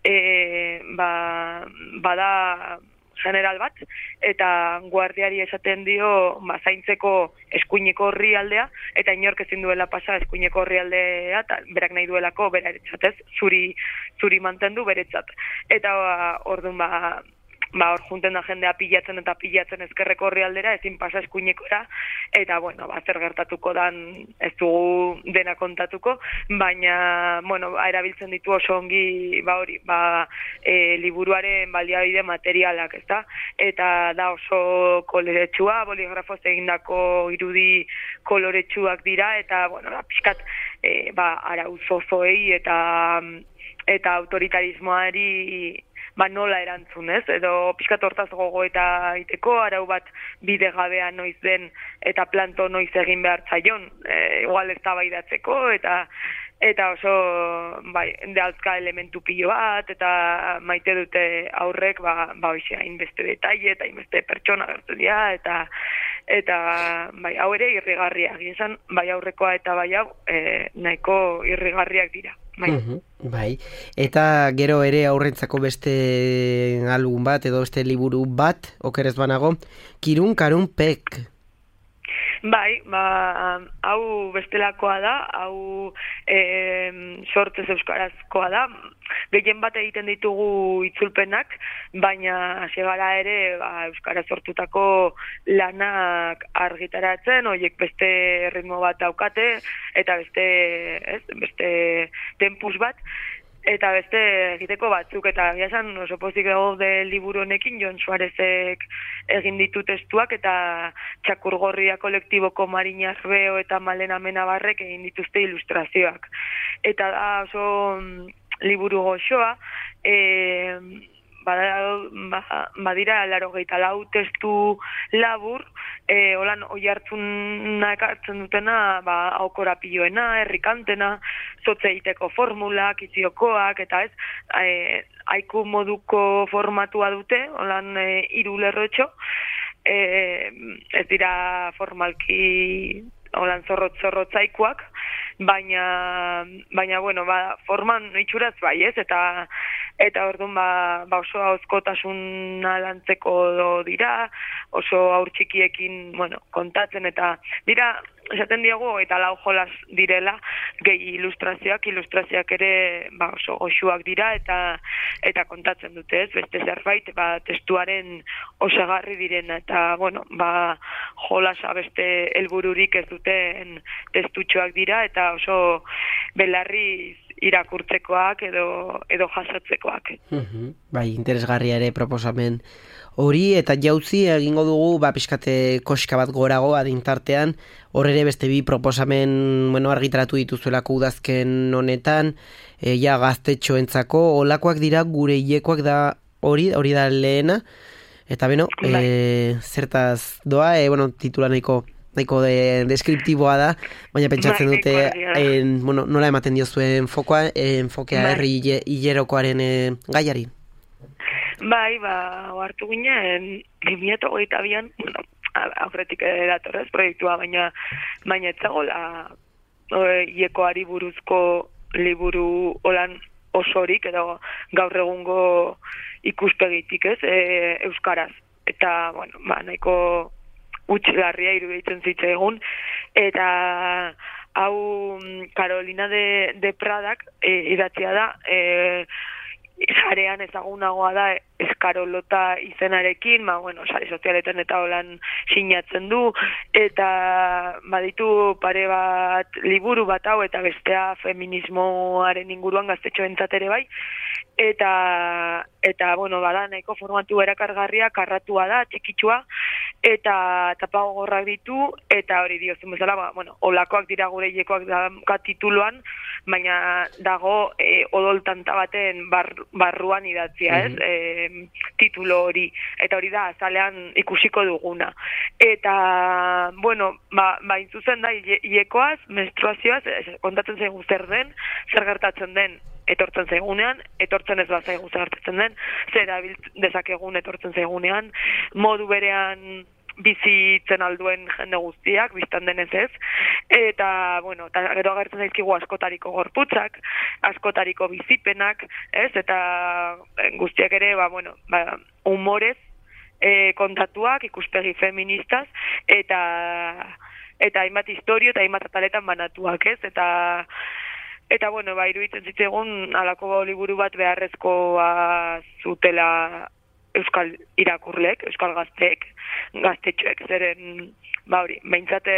Speaker 16: bada general bat, eta guardiari esaten dio zaintzeko eskuineko herrialdea, eta inork ezin duela pasa eskuineko herrialdea, eta berak nahi duelako beretzat, ez? Zuri mantendu beretzat. Eta orduan hor junten da jendea pilatzen eta pilatzen ezkerreko herrialdera, ezin pasa eskuinekora, eta, bueno, zer gertatuko dan ez dugu dena kontatuko, baina, bueno, erabiltzen ditu oso ongi, liburuaren baliabide materialak, ezta? Eta da oso koloretsua, boligrafoz egindako irudi koloretsuak dira, eta, bueno, pixkat, arau zozoei eta autoritarismoari nola erantzun, ez? Edo pixkat hortaz gogo eta iteko, arau bat bidegabea noiz den eta planto noiz egin behar zaion, igual ez tabaidatzeko, eta oso, dealtzka elementu pilo bat, eta maite dute aurrek, hoxe, hainbeste detaile eta hainbeste pertsona gertu dira, eta hau ere irrigarriak, izan, aurrekoa eta hau nahiko irrigarriak dira.
Speaker 4: Bai, eta gero ere aurrentzako beste album bat edo beste liburu bat, okerez banago, Kirun Karun Pek.
Speaker 16: Bai, hau bestelakoa da, hau sortzez euskarazkoa da, gehien bat egiten ditugu itzulpenak, baina segara ere euskaraz sortutako lanak argitaratzen, horiek beste ritmo bat daukate, eta beste tempus bat, eta beste egiteko batzuk, eta giasan oso pozik gaude liburu honekin, Jon Suarezek egin ditu testuak, eta Txakurgorria kolektiboko Marina Arbeo eta Malena Menabarrek egin dituzte ilustrazioak. Eta da oso liburu goxoa, badira 84 testu labur, holan oi hartzuna ekartzen dutena, aukorapioena, herrikantena, zotze egiteko formulak, iziokoak, eta ez, haiku moduko formatua dute, holan 3 lerrotxo, ez dira formalki holan zorrotzaikoak, baina bueno, forman itxuraz bai, ez? Eta orduan oso ahozkotasuna lantzeko dira, oso haur txikiekin, bueno, kontatzen, eta dira, esaten diago, eta 4 jolas direla, gehi ilustrazioak ere oso goxuak dira, eta kontatzen dute, ez? Beste zerbait, testuaren osagarri direna, eta, bueno, jolasa beste helbururik ez duten testutxoak dira, eta oso belarriz irakurtzekoak edo jasotzekoak.
Speaker 4: Bai, interesgarria ere proposamen hori, eta jauzi egingo dugu pixkate koska bat gorago adintartean, hor ere beste bi proposamen argitaratu dituzuelako udazken honetan, gaztetxoentzako, olakoak dira gure hilekoak da hori da lehena, eta zertaz doa, titula nahiko deskriptiboa da, baina pentsatzen dute nola ematen diozuen enfokea herri hilerokoaren gaiari.
Speaker 16: Bai, hartu ginen 2022an, aurretik datorrez proiektua, baina ez zagola hilekoari buruzko liburu holan osorik, edo gaur egungo ikuspegitik, ez, euskaraz. Eta, nahiko utxegarria iruditzen zitzaigun, eta hau Carolina de Pradak idatzia da, sarean ezagunagoa da Eskarolota izenarekin, sare sozialetan eta holan sinatzen du, eta baditu pare bat liburu bat hau, eta bestea feminismoaren inguruan gaztetxoentzat ere bai, eta bada nahiko formatu erakargarria, karratua da, txikitsua, eta tapagorrak ditu, eta hori diozun bezala, olakoak dira gure hilekoak da tituluan, baina dago odoltanta baten barruan idatzia, ez? Titulo hori, eta hori da azalean ikusiko duguna. Eta, intzuzen da hilekoaz, menstruazioaz, kontatzen zaigu zer den, zer gertatzen den, etortzen zaigunean, etortzen ez bazaigu zer gertatzen den, zer dezakegun etortzen zaigunean, modu berean bizitzen alduen jende guztiak, biztan denez ez, eta gero agertzen zaizkigu askotariko gorputzak, askotariko bizipenak, ez, eta guztiak ere, humorez kontatuak, ikuspegi feministaz, eta hainbat historio eta hainbat ataletan banatuak, ez, eta iruditzen zitzegun alako liburu bat beharrezkoa zutela euskal irakurlek, euskal gaztetxoek, zeren, hori, behintzate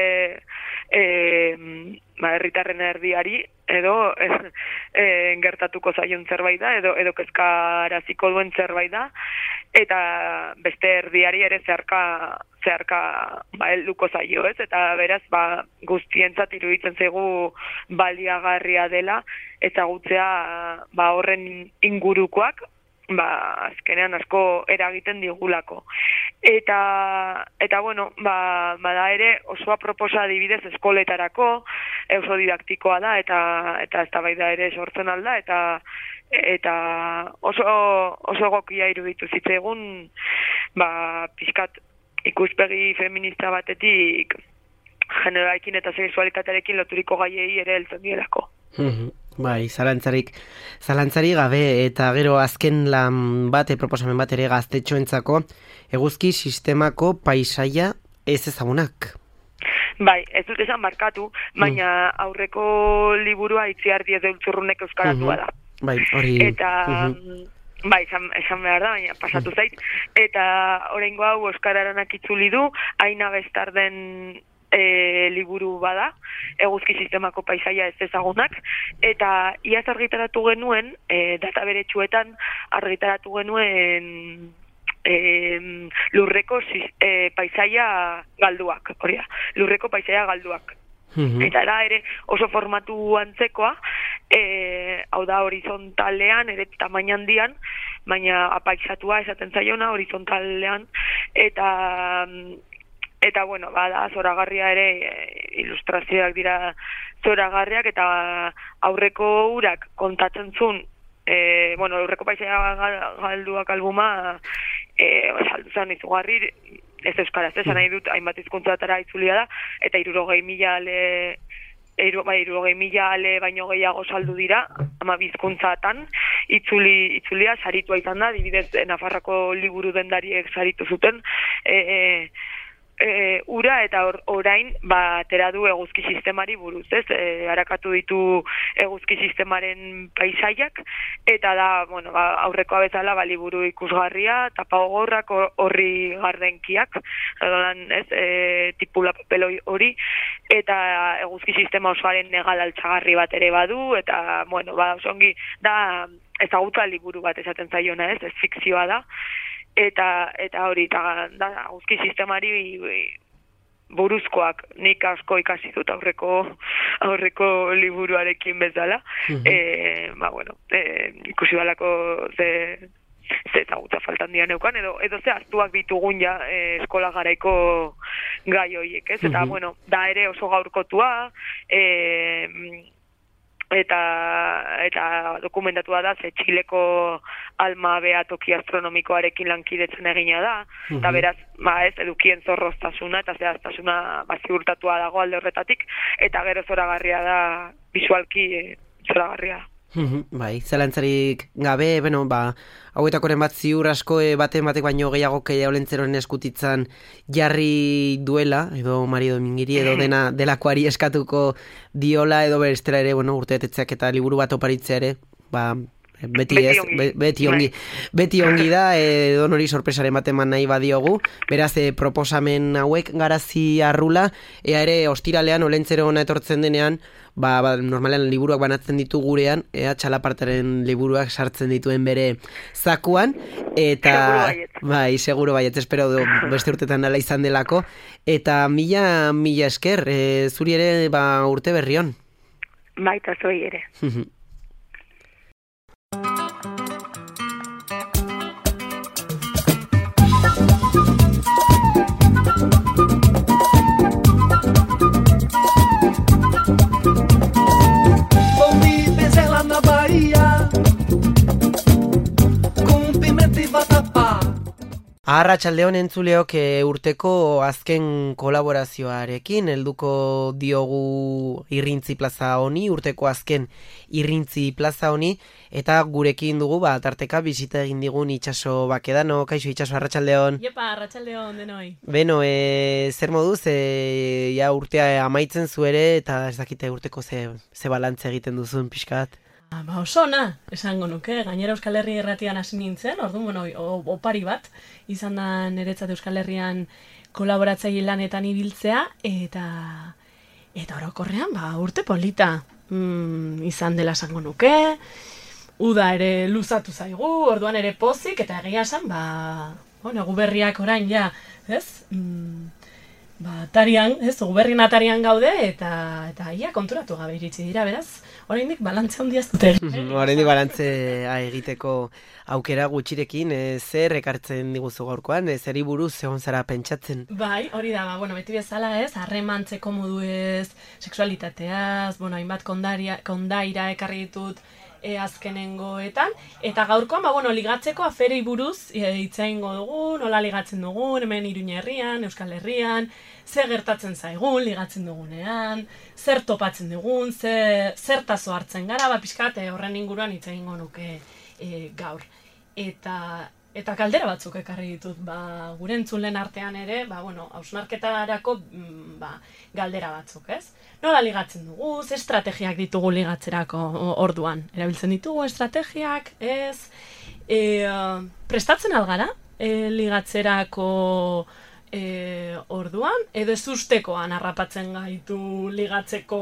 Speaker 16: herritarren erdiari, edo gertatuko zaion zerbait da, edo kezkaraziko duen zerbait da, eta beste erdiari ere zeharka helduko zaio, ez? Eta beraz, guztientzat iruditzen zaigu baliagarria dela, ezagutzea horren ingurukoak, azkenean asko eragiten digulako. Eta bueno, bada ere oso proposa adibidez eskoletarako, oso didaktikoa da, eta eztabaida ere sortzen alda, eta oso egokia iruditu zitzaigun, pixkat ikuspegi feminista batetik generoarekin eta sexualitatearekin loturiko gaiei ere heltzen dielako.
Speaker 4: Bai, zalantzari gabe, eta gero azken lan proposamen bat ere gaztetxoentzako, eguzki sistemako paisaia ez ezagunak.
Speaker 16: Bai, ez dut esan markatu, baina aurreko liburua Itziardi Edeltzurrunek euskaratua da.
Speaker 4: Bai, hori...
Speaker 16: Eta... Bai, esan behar da, baina pasatu zait. Eta oraingo hau euskararenak itzuli du, Aina Bestarden liburu bada, eguzki sistemako paisaia ez ezagunak, eta iaz argitaratu genuen, data beretsuetan argitaratu genuen lurreko paisaia galduak, hori da, lurreko paisaia galduak. Eta da ere oso formatu antzekoa, hau da horizontalean, ere tamaina handian, baina apaisatua esaten zaiona horizontalean, eta bueno, da zoragarria ere, ilustrazioak dira zoragarriak, eta aurreko urak kontatzen zuen, aurreko paisaia galduak albuma, saldu zen izugarri, ez euskaraz, esan nahi dut, hainbat hizkuntzatara itzulia da, eta 60.000 ale baino gehiago saldu dira, 12 hizkuntzatan, itzulia saritua izan da, adibidez Nafarroko liburu dendariek saritu zuten, ura eta orain atera du eguzki sistemari buruz, ez? Arakatu ditu eguzki sistemaren paisaiak, eta da, aurrekoa bezala liburu ikusgarria, tapagogorrak, horri gardenkiak, tipula papel hori, eta eguzki sistema osoaren negal altxagarri bat ere badu, eta, osongi, da ezagutza liburu bat esaten zaiona, ez fikzioa da, eta hori, da eguzki sistemari buruzkoak nik asko ikasi dut aurreko liburuarekin bezala. Ikusi balako ze ezagutza faltan dira neukan, edo ze ahaztuak ditugun ja eskola garaiko gai horiek, ez? Eta, da ere oso gaurkotua, eta dokumentatua da, ze Txileko Alma Behatoki astronomikoarekin lankidetzen egina da, eta beraz, edukien zorroztasuna, eta zehaztasuna ziurtatua dago alde horretatik, eta gero zoragarria da, visualki zoragarria da.
Speaker 4: Bai, zelantzarik gabe, hauetakoren bat ziur asko baten batek baino gehiago Jaulentzeroren eskutitzan jarri duela, edo Mario Domingiri, edo delakoari eskatuko diola, edo bestela ere, urteetetzeak eta liburu bat oparitzea ere, beti ongi da, edo nori sorpresaren bat eman nahi badiogu, beraz proposamen hauek garazi arrula, ea ere ostiralean Olentzero ona etortzen denean, normalean liburuak banatzen ditu gurean, txalapartaren liburuak sartzen dituen bere zakuan, eta seguro baiet, espero beste urtetan dela izan delako, eta mila esker, zuri ere urte berrion.
Speaker 16: Baita zoi ere.
Speaker 17: Na Bahia con pimenta y vatapá.
Speaker 4: Arratsaldeon entzuleok, urteko azken kolaborazioarekin helduko diogu Irrintzi Plaza honi, urteko azken Irrintzi Plaza honi, eta gurekin dugu tarteka bisita egin digun Itxaso Bakedano. Kaixo Itxaso, arratsaldeon.
Speaker 18: Iepa, arratsaldeon denoi.
Speaker 4: Beno, zer moduz, urtea amaitzen zu ere, eta ez dakite urteko ze balantze egiten duzun pixkat?
Speaker 18: Ba oso ona, esango nuke, gainera Euskal Herri Irratian hasi nintzen, orduan, bueno, opari bat, izan da niretzat Euskal Herrian kolaboratzaile lanetan ibiltzea, eta orokorrean, ba, urte polita izan dela esango nuke, uda ere luzatu zaigu, orduan ere pozik, eta egia esan, ba, bueno, guberriak orain ja, ez? Ba, atarian, ez, guberrien atarian gaude, eta ia konturatu gabe iritsi dira, beraz, oraindik balantze handia ez dute.
Speaker 4: Oraindik balantzea egiteko aukera gutxirekin, zer ekartzen diguzu gaurkoan, zeri buruz egon zara pentsatzen?
Speaker 18: Bai, hori da, ba, bueno, beti bezala ez, harremantzeko moduez, sexualitateaz, bueno, hainbat kondaira ekarri ditut azkenengoetan, eta gaurkoan, ba, bueno, ligatzeko aferei buruz hitz egingo dugu, nola ligatzen dugun, hemen Iruña herrian, Euskal Herrian, zer gertatzen zaigun, ligatzen dugunean, zer topatzen dugun, zertazo hartzen gara, ba, pixkat horren inguruan hitz egingo nuke gaur. Eta kaldera batzuk ekarri ditut, ba, gure entzulen artean ere, ba, bueno, hausnarketarako galdera batzuk, ez? Nola ligatzen dugu, ze estrategiak ditugu ligatzerako orduan? Erabiltzen ditugu estrategiak, ez? Prestatzen algara ligatzerako orduan, edo ez ustekoan harrapatzen gaitu ligatzeko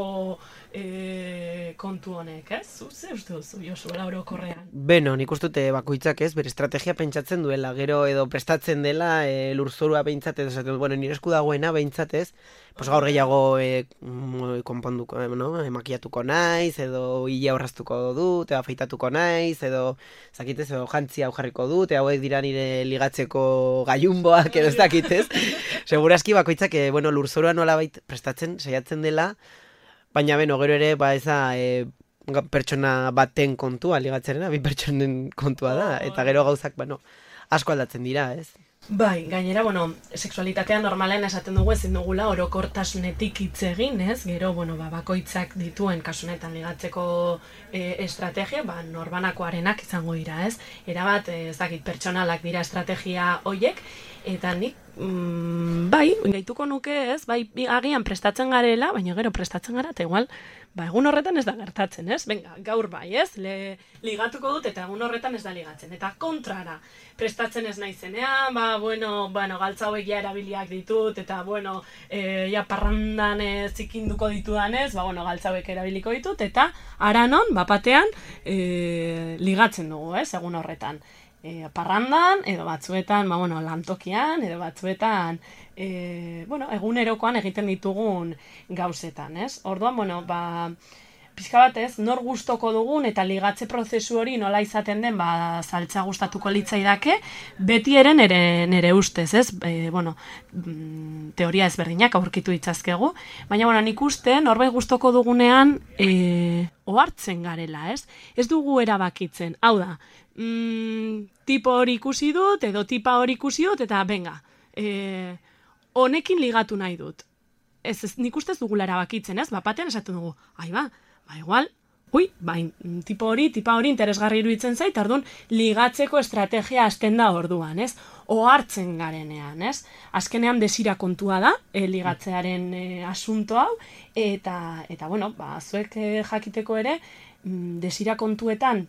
Speaker 18: kontu honek, ez? Ze uste duzu, Josu, orokorrean?
Speaker 4: Beno, nik uste dute bakoitzak ez, bere estrategia pentsatzen duela, gero edo prestatzen dela lurzorua behintzat, edo, bueno, nire esku dagoena behintzat ez, pues gaur gehiago konponduko, makiatuko naiz, edo hile aurraztuko dut, edo afeitatuko naiz, edo zakitez, edo jantzia hau jarriko dut, edo hauek dira nire ligatzeko gaiunboak, edo ez dakitez. Segurazki bakoitzak, bueno, lurzorua nolabait prestatzen, saiatzen dela, baina beno, gero ere, ba eza pertsona baten kontua ligatzerena, bi pertsonen kontua da, eta gero gauzak, bueno, asko aldatzen dira, ez?
Speaker 18: Bai, gainera, bueno, sexualitatea normalean esaten dugu ezin dugula orokortasunetik hitz egin, ez? Gero, bueno, bakoitzak dituen kasunetan ligatzeko estrategia, norbanakoarenak izango dira, ez? Erabat, ezakit, pertsonalak dira estrategia hoiek, eta nik, bai, gaituko nuke, ez? Bai, agian prestatzen garela, baina gero prestatzen gara, eta igual, ba, egun horretan ez da gertatzen, ez? Venga, gaur bai, ez? Ligatuko dut, eta egun horretan ez da ligatzen. Eta kontrara, prestatzen ez naizenean, ba, bueno, galtza hauek ja erabiliak ditut, eta, bueno, ja parrandan zikinduko ditudanez, ba, bueno, galtza hauek erabiliko ditut, eta aranon, bapatean, ligatzen dugu, ez? Egun horretan. Parrandan, edo batzuetan, ba, bueno, lantokian, edo batzuetan, egunerokoan egiten ditugun gauzetan, ez? Orduan, bueno, ba, pixka bat ez, nor gustoko dugun eta ligatze prozesu hori nola izaten den, ba, saltza gustatuko litzaidake, beti ere nere ustez, ez? Teoria ezberdinak aurkitu ditzazkegu, baina, bueno, nik uste, norbait gustoko dugunean, ohartzen garela, ez? Ez dugu erabakitzen, hau da, tipo hori ikusi dut, edo tipa hori ikusi dut, eta benga, honekin ligatu nahi dut. Nik ustez dugula erabakitzen, ez? Bapatean esaten dugu, ba igual, tipa hori interesgarri iruditzen zait, orduan ligatzeko estrategia hasten da orduan, ez? Ohartzen garenean, ez? Azkenean desira kontua da, ligatzearen asunto hau, eta bueno, ba, zuek jakiteko ere, desira kontuetan,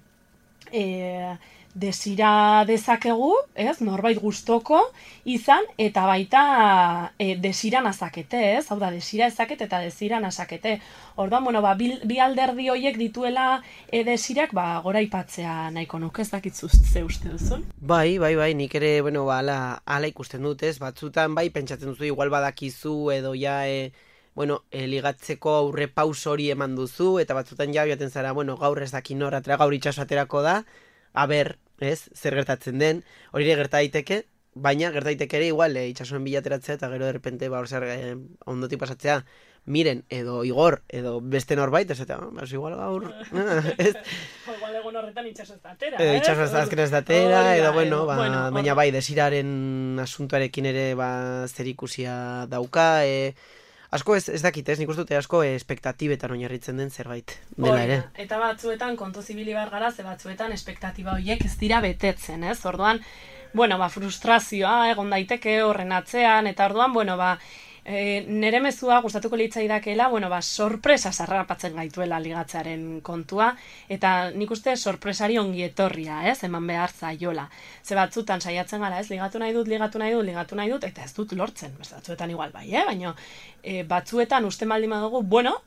Speaker 18: desira dezakegu, ez, norbait gustoko izan, eta baita desira nazakete, ez, hau da, desira ezakete eta desira nazakete. Orduan, bueno, ba, bi alderdi horiek dituela desirak, ba, gora ipatzea nahiko nuke, ez dakitzu ze uste duzun?
Speaker 4: Bai, nik ere, bueno, ba, ala ikusten dut, ez, batzutan, bai, pentsatzen duzu, igual badakizu, edo ja, ligatzeko aurre paus hori eman duzu, eta batzutan ja, joaten zara, bueno, gaur ez daki nor, gaur itxaso aterako da, aber, ez, zer gertatzen den, hori ere gerta daiteke, baina gerta daiteke ere igual itxasoen bilateratzea, eta gero derrepente, ba, ondotik pasatzea, miren, edo Igor, edo beste norbait, ez eta, igual gaur, ez?
Speaker 18: Igual egon horretan itxaso ez datera,
Speaker 4: edo itxaso ez datera, edo, bueno, baina bai, desiraren asuntuarekin ere, ba, zer ikusia dauka, asko ez dakit, nik uste dute asko espektatibetan oinarritzen den zerbait dela ere.
Speaker 18: Eta batzuetan kontu zibili behar gara, ze batzuetan espektatiba horiek ez dira betetzen, ez? Orduan, bueno, ba, frustrazioa egon daiteke horren atzean, eta orduan, bueno, ba, nere mezua gustatuko litzaidakeela, sorpresa sarrapatzen gaituela ligatzearen kontua, eta nik uste sorpresari ongi etorria, eman behar zaiola. Ze batzutan saiatzen gara, ligatu nahi dut, eta ez dut lortzen. Batzuetan igual bai, baina batzuetan uste baldin badugu,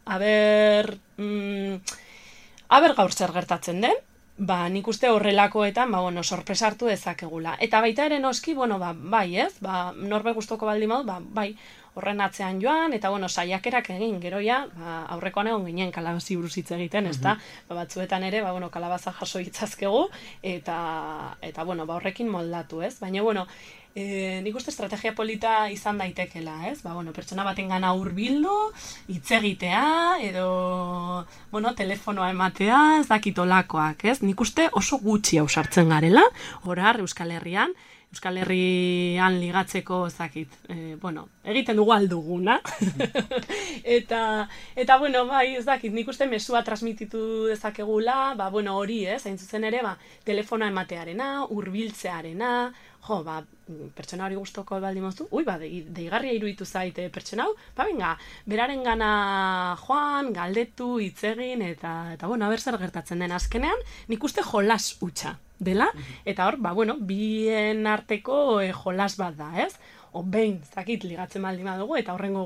Speaker 18: aber gaur zer gertatzen den, nik uste horrelakoetan, sorpresa hartu dezakegula. Eta baita ere noski, bai, norbe gustoko baldin badu, bai, horren atzean joan, eta saiakerak egin, geroia, aurrekoan egon ginen kalabazi buruz hitz egiten, ezta? Batzuetan ere, kalabaza jaso itzazkegu, eta horrekin moldatu, ez? Baina, nik uste estrategia polita izan daitekela, ez? Pertsona baten gana hurbildu, hitz egitea, edo, telefonoa ematea, ez dakitolakoak, ez? Nik uste oso gutxi ausartzen garela, orar, Euskal Herrian ligatzeko, egiten dugu alduguna. Eta bai, nik uste mesua transmititu dezakegula, hori, hain zuzen ere, telefonoa ematearena, hurbiltzearena, pertsona hori gustoko baldin moztu, deigarria iruditu zaite pertsona hau, beraren gana joan, galdetu, hitz egin, eta aber zer gertatzen den azkenean, nik uste jolas hutsa dela, eta hor, bien arteko jolas bat da, ez? Behin, ligatzen baldin badugu, eta hurrengo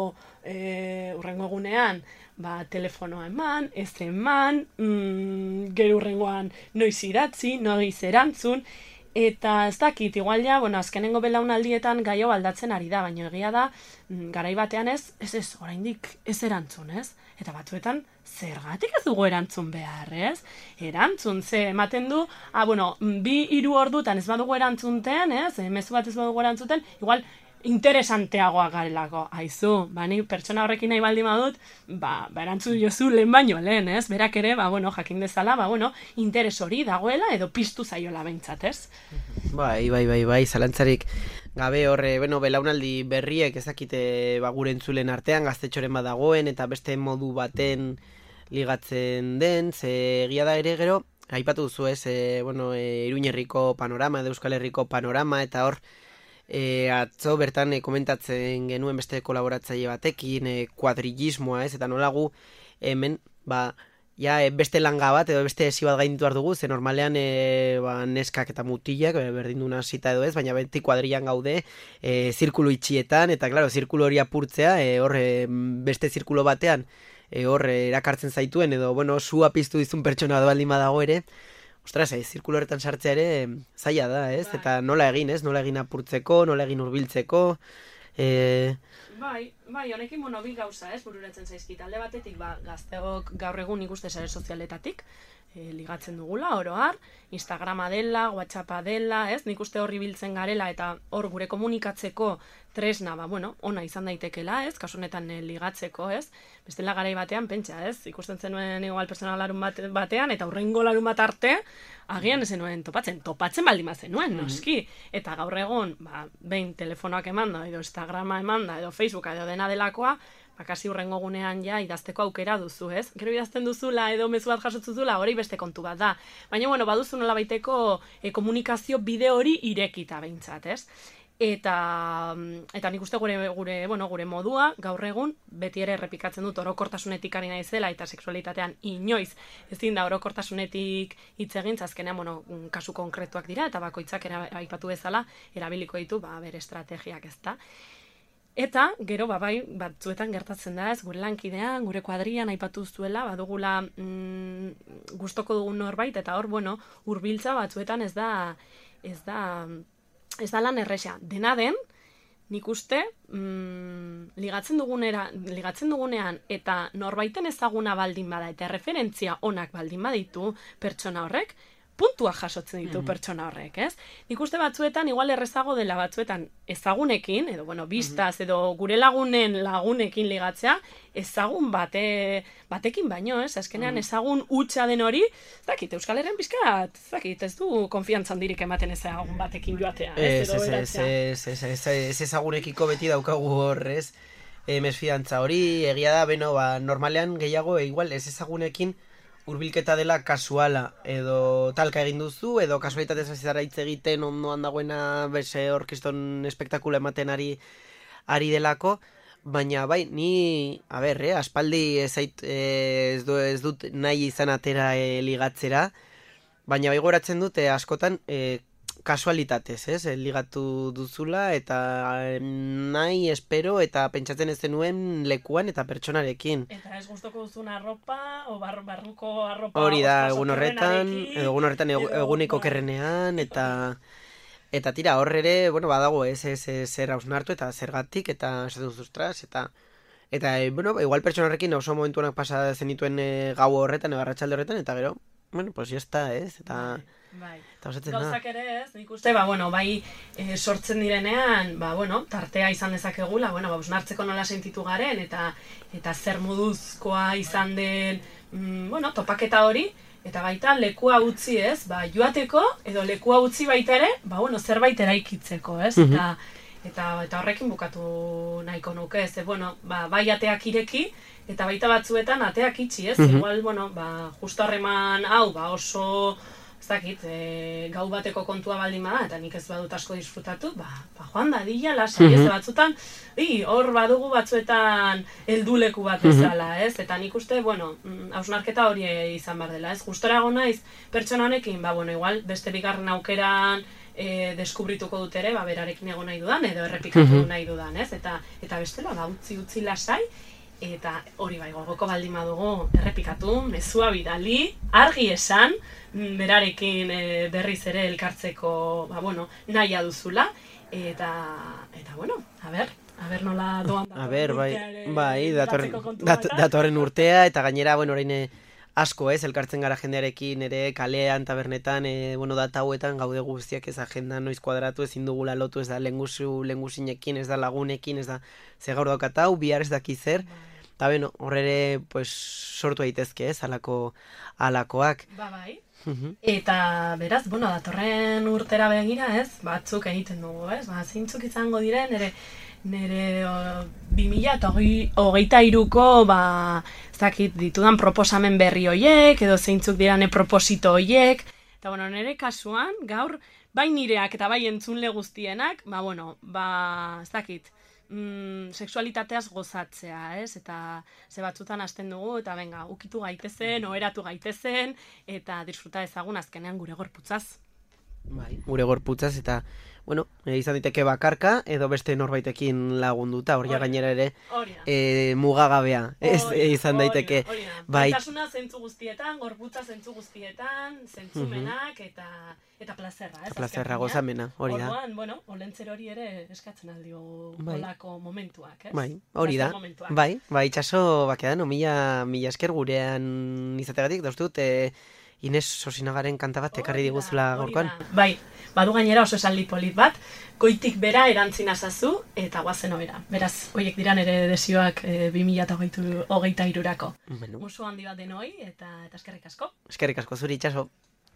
Speaker 18: egunean, telefonoa eman, ez eman, gero hurrengoan noiz idatzi, noiz erantzun, eta ez dakit, igual ja, azkenengo belaunaldietan gai hau aldatzen ari da, baina egia da, garai batean ez, oraindik ez erantzun, ez? Eta batzuetan, zergatik ez dugu erantzun behar, ez? Erantzun, ze ematen du, 2-3 ordutan ez badugu erantzunten, ez? Mezu bat ez badugu erantzuten, igual, interesanteagoa garelako. Aizu, ni pertsona horrekin nahi baldin badut, erantzun jozu lehen baino lehen, ez? Berak ere, jakin dezala, interes hori dagoela edo piztu zaiola behintzat, ez?
Speaker 4: Bai, zalantzarik gabe horre, belaunaldi berriek ezakite gure entzulen artean gaztetxoren badagoen eta beste modu baten ligatzen den, ze egia da ere gero, aipatu duzu ez, Iruña Herriko panorama edo Euskal Herriko panorama, eta hor, atzo bertan komentatzen genuen beste kolaboratzaile batekin, kuadrillismoa, ez, eta nolagu hemen, beste langa bat edo beste esi bat gainditu dugu, ze normalean neskak eta mutilak berdin duna zita edo ez, baina beti kuadrilan gaude zirkulu itxietan, eta klaro, zirkulu hori apurtzea, beste zirkulo batean erakartzen zaituen, edo, sua piztu dizun pertsona baldin badago ere, ostras, zirkulo horretan sartzea ere zaila da, ez? Eta nola egin, ez? Nola egin apurtzeko, nola egin hurbiltzeko.
Speaker 18: Bai, honekin bi gauza, ez? Bururatzen zaizkit. Alde batetik, gazteok gaur egun ikuste sare sozialetatik, ligatzen dugula, oroar, Instagrama dela, WhatsAppa dela, ez? Nik uste horri biltzen garela, eta hor gure komunikatzeko tresna, ona izan daitekela, ez? Kasunetan ligatzeko, ez? Bestela garai batean, pentsa, ez? Ikusten zenuen igual pertsona larun batean, eta hurrengo larun bat arte, agian zenuen topatzen baldin bat zenuen, noski. Eta gaur egun, behin telefonoak emanda, edo Instagrama emanda, edo Facebooka, edo dena delakoa, kasi hurrengo gunean ja idazteko aukera duzu, ez? Gero idazten duzula edo mezu bat jasotzen duzula, hori beste kontu bat da. Baina, baduzu nola baiteko komunikazio bide hori irekita behintzat, ez? Eta nik uste gure modua, gaur egun, beti ere errepikatzen dut orokortasunetik ari naizela, eta sexualitatean inoiz ezin da orokortasunetik hitz egin, azkenean, kasu konkretuak dira, eta bakoitzak aipatu bezala, erabiliko ditu, bere estrategiak, ez da. Eta, gero, batzuetan gertatzen da, ez, gure lankidean, gure kuadrian aipatu zuela, badugula gustoko dugun norbait, eta hor, hurbiltza batzuetan ez da lan erresa. Dena den, nik uste, ligatzen dugunean, eta norbaiten ezaguna baldin bada, eta referentzia onak baldin baditu pertsona horrek, puntua jasotzen ditu pertsona horrek, ez? Nik uste batzuetan, igual errezago dela batzuetan ezagunekin, edo, biztaz, edo gure lagunekin ligatzea, ezagun batekin baino, ez? Azkenean ezagun hutsa den hori, Euskal Herrian pixkat, ez du konfiantza handirik ematen ezagun batekin joatea, ez?
Speaker 4: Ez ezagunekiko beti daukagu horrez, mesfidantza hori, egia da, normalean gehiago, igual, ez ezagunekin, hurbilketa dela kasuala, edo talka egin duzu, edo kasualitatez azizara hitz egiten ondoan dagoena bese orkeston espektakula ematen ari delako, baina bai, ni, aspaldi ez dut nahi izan atera ligatzera, baina bai goratzen dut askotan kasualitatez, ligatu duzula eta nahi espero eta pentsatzen ez zenuen lekuan eta pertsonarekin.
Speaker 18: Eta ez gustoko duzun arropa, o barruko arropa...
Speaker 4: Hori da, egun horretan eguneko kerrenean, eta tira, hor ere, badago zer hausnartu eta zergatik, eta esaten duzustraz, eta igual pertsonarrekin oso momentuanak pasa zenituen gau horretan, arratsalde horretan, eta gero, pues ya está, eta...
Speaker 18: Bai.
Speaker 4: Gauzak
Speaker 18: ere ez, nik uste, bai sortzen direnean, tartea izan dezakegula, hausnartzeko nola sentitu garen, eta zer moduzkoa izan den, topaketa hori, eta baita lekua utzi ez, joateko, edo lekua utzi baita ere, zerbait eraikitzeko ez, eta horrekin bukatu nahiko nuke ez, bai ateak ireki, eta baita batzuetan ateak itxi ez, igual, justo harreman hau, oso... gau bateko kontua baldin bada, eta nik ez badut asko disfrutatu, joan da, dila, lasai, ez batzutan, hor badugu batzuetan helduleku bat bezala, ez? Eta nik uste, hausnarketa hori izan behar dela, ez? Gustora egon naiz, pertsona honekin, igual, beste bigarren aukeran deskubrituko dut ere, berarekin egon nahi dudan, edo errepikatu nahi dudan, ez? Eta bestela, utzi lasai, eta hori gogoko baldin badugu errepikatu, mezua bidali, argi esan, berarekin berriz ere elkartzeko, nahia duzula, eta aber nola doan
Speaker 4: datorren urtea, eta gainera, orain asko elkartzen gara jendearekin ere kalean, tabernetan, data hauetan gaude guztiak ez agenda noiz kuadratu, ezin dugula lotu, ez da lengusinekin, ez da lagunekin, ez da ze gaur daukat hau, bihar ez daki zer, eta horre sortu daitezke ez, alakoak.
Speaker 18: Bai. Eta beraz, datorren urtera begira ez, batzuk egiten dugu ez, zeintzuk izango diren, nire 2023ko ditudan proposamen berri hoiek, edo zeintzuk dirane proposito hoiek, eta nire kasuan, gaur, bai nireak eta bai entzunle guztienak, sexualitateaz gozatzea, ez? Eta ze batzutan hasten dugu, eta ukitu gaitezen, oheratu gaitezen, eta disfruta ezagun azkenean gure gorputzaz.
Speaker 4: Bai, gure gorputzaz, eta, izan diteke bakarka, edo beste norbaitekin lagunduta, hori gainera ere mugagabea, izan daiteke.
Speaker 18: Baitasuna zentzu guztietan, gorputza zentzu guztietan, zentzumenak, eta plazerra, ez?
Speaker 4: Plazerra, gozamena, hori da.
Speaker 18: Orduan, olentzer hori ere eskatzen aldio olako momentuak, ez?
Speaker 4: Bai, hori da. Bai, itxaso, bakedan, mila esker gurean izategatik, dauztut, Ines Sosinagaren kanta bat ekarri diguzula gaurkoan.
Speaker 18: Bai, badu gainera oso esaldi polit bat, goitik bera erantzina zazu eta guazen obera. Beraz, horiek dira nire desioak 2023-rako. Musu handi bat denoi eta eskerrik asko.
Speaker 4: Eskerrik asko zuri itxaso.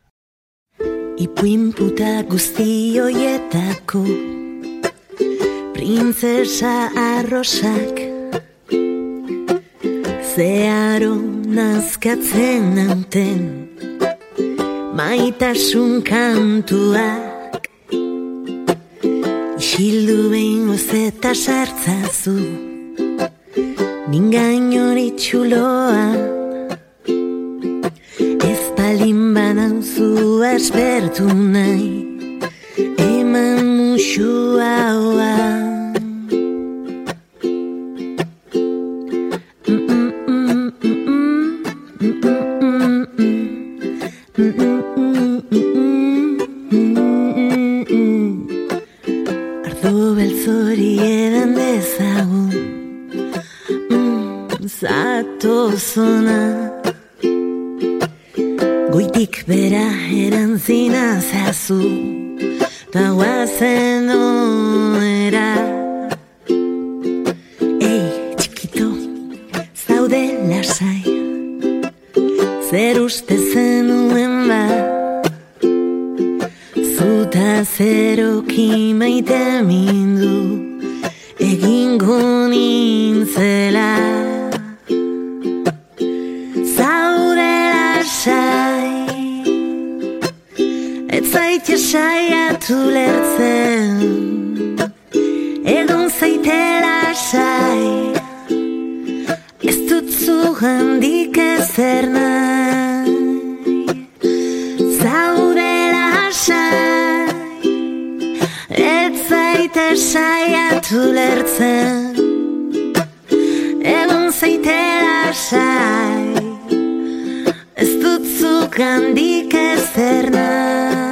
Speaker 19: Ipuin puta guzti hoietako printzesa arrosak zeharo nazkatzen nauten maitasun kantuak isildu behingoz eta sartzazu ningain hori txuloa ez palin badauzu aspertu nahi eman musu haua Ardo beltzori edan dezagun Zatozona Goitik bera erantzina zazu Ta guazen oera Ei, txikito, zaude lasai Zer uste zenuen Zuta zeroki maite mindu Egingo nintzela Zaude lasai Ez zaite saiatu lertzen Egon zaite lasai handik ezer nahi. Zaude lasai, ez zaite saiatu lertzen. Egon zaite lasai, ez dut zuk handik ezer nahi.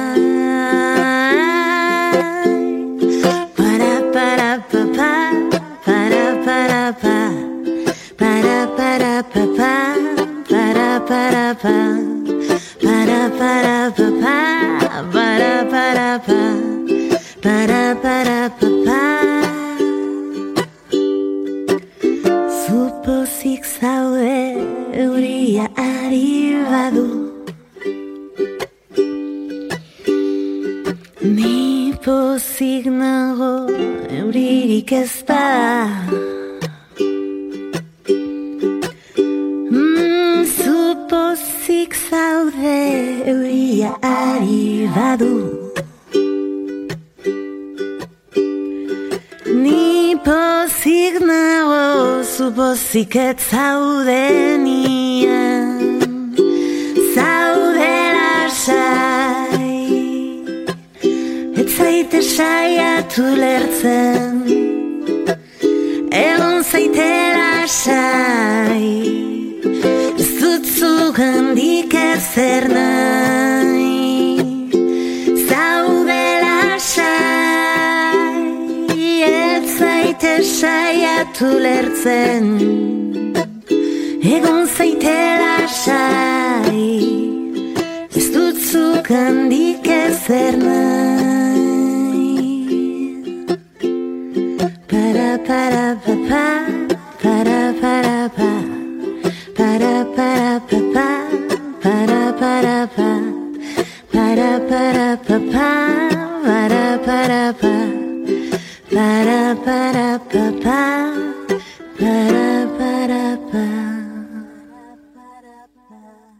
Speaker 19: Zupozik zaude euria ari badu, ni pozik nago euririk ez bada. Zupozik zaude euria ari badu, ni pozik nago zupozik ez zaude nian. Zaude lasai, ez zaite saiatu lertzen. Egon zaite lasai, ez dut zuk handik ezer nahi. Zaude lasai, ez zaite saiatu lertzen. Egon zaite lasai, ez dut zuk handik ezer nahi. Para para pa pa, para para pa. Para para pa pa, para para pa, para para pa pa, para para pa, para para pa pa.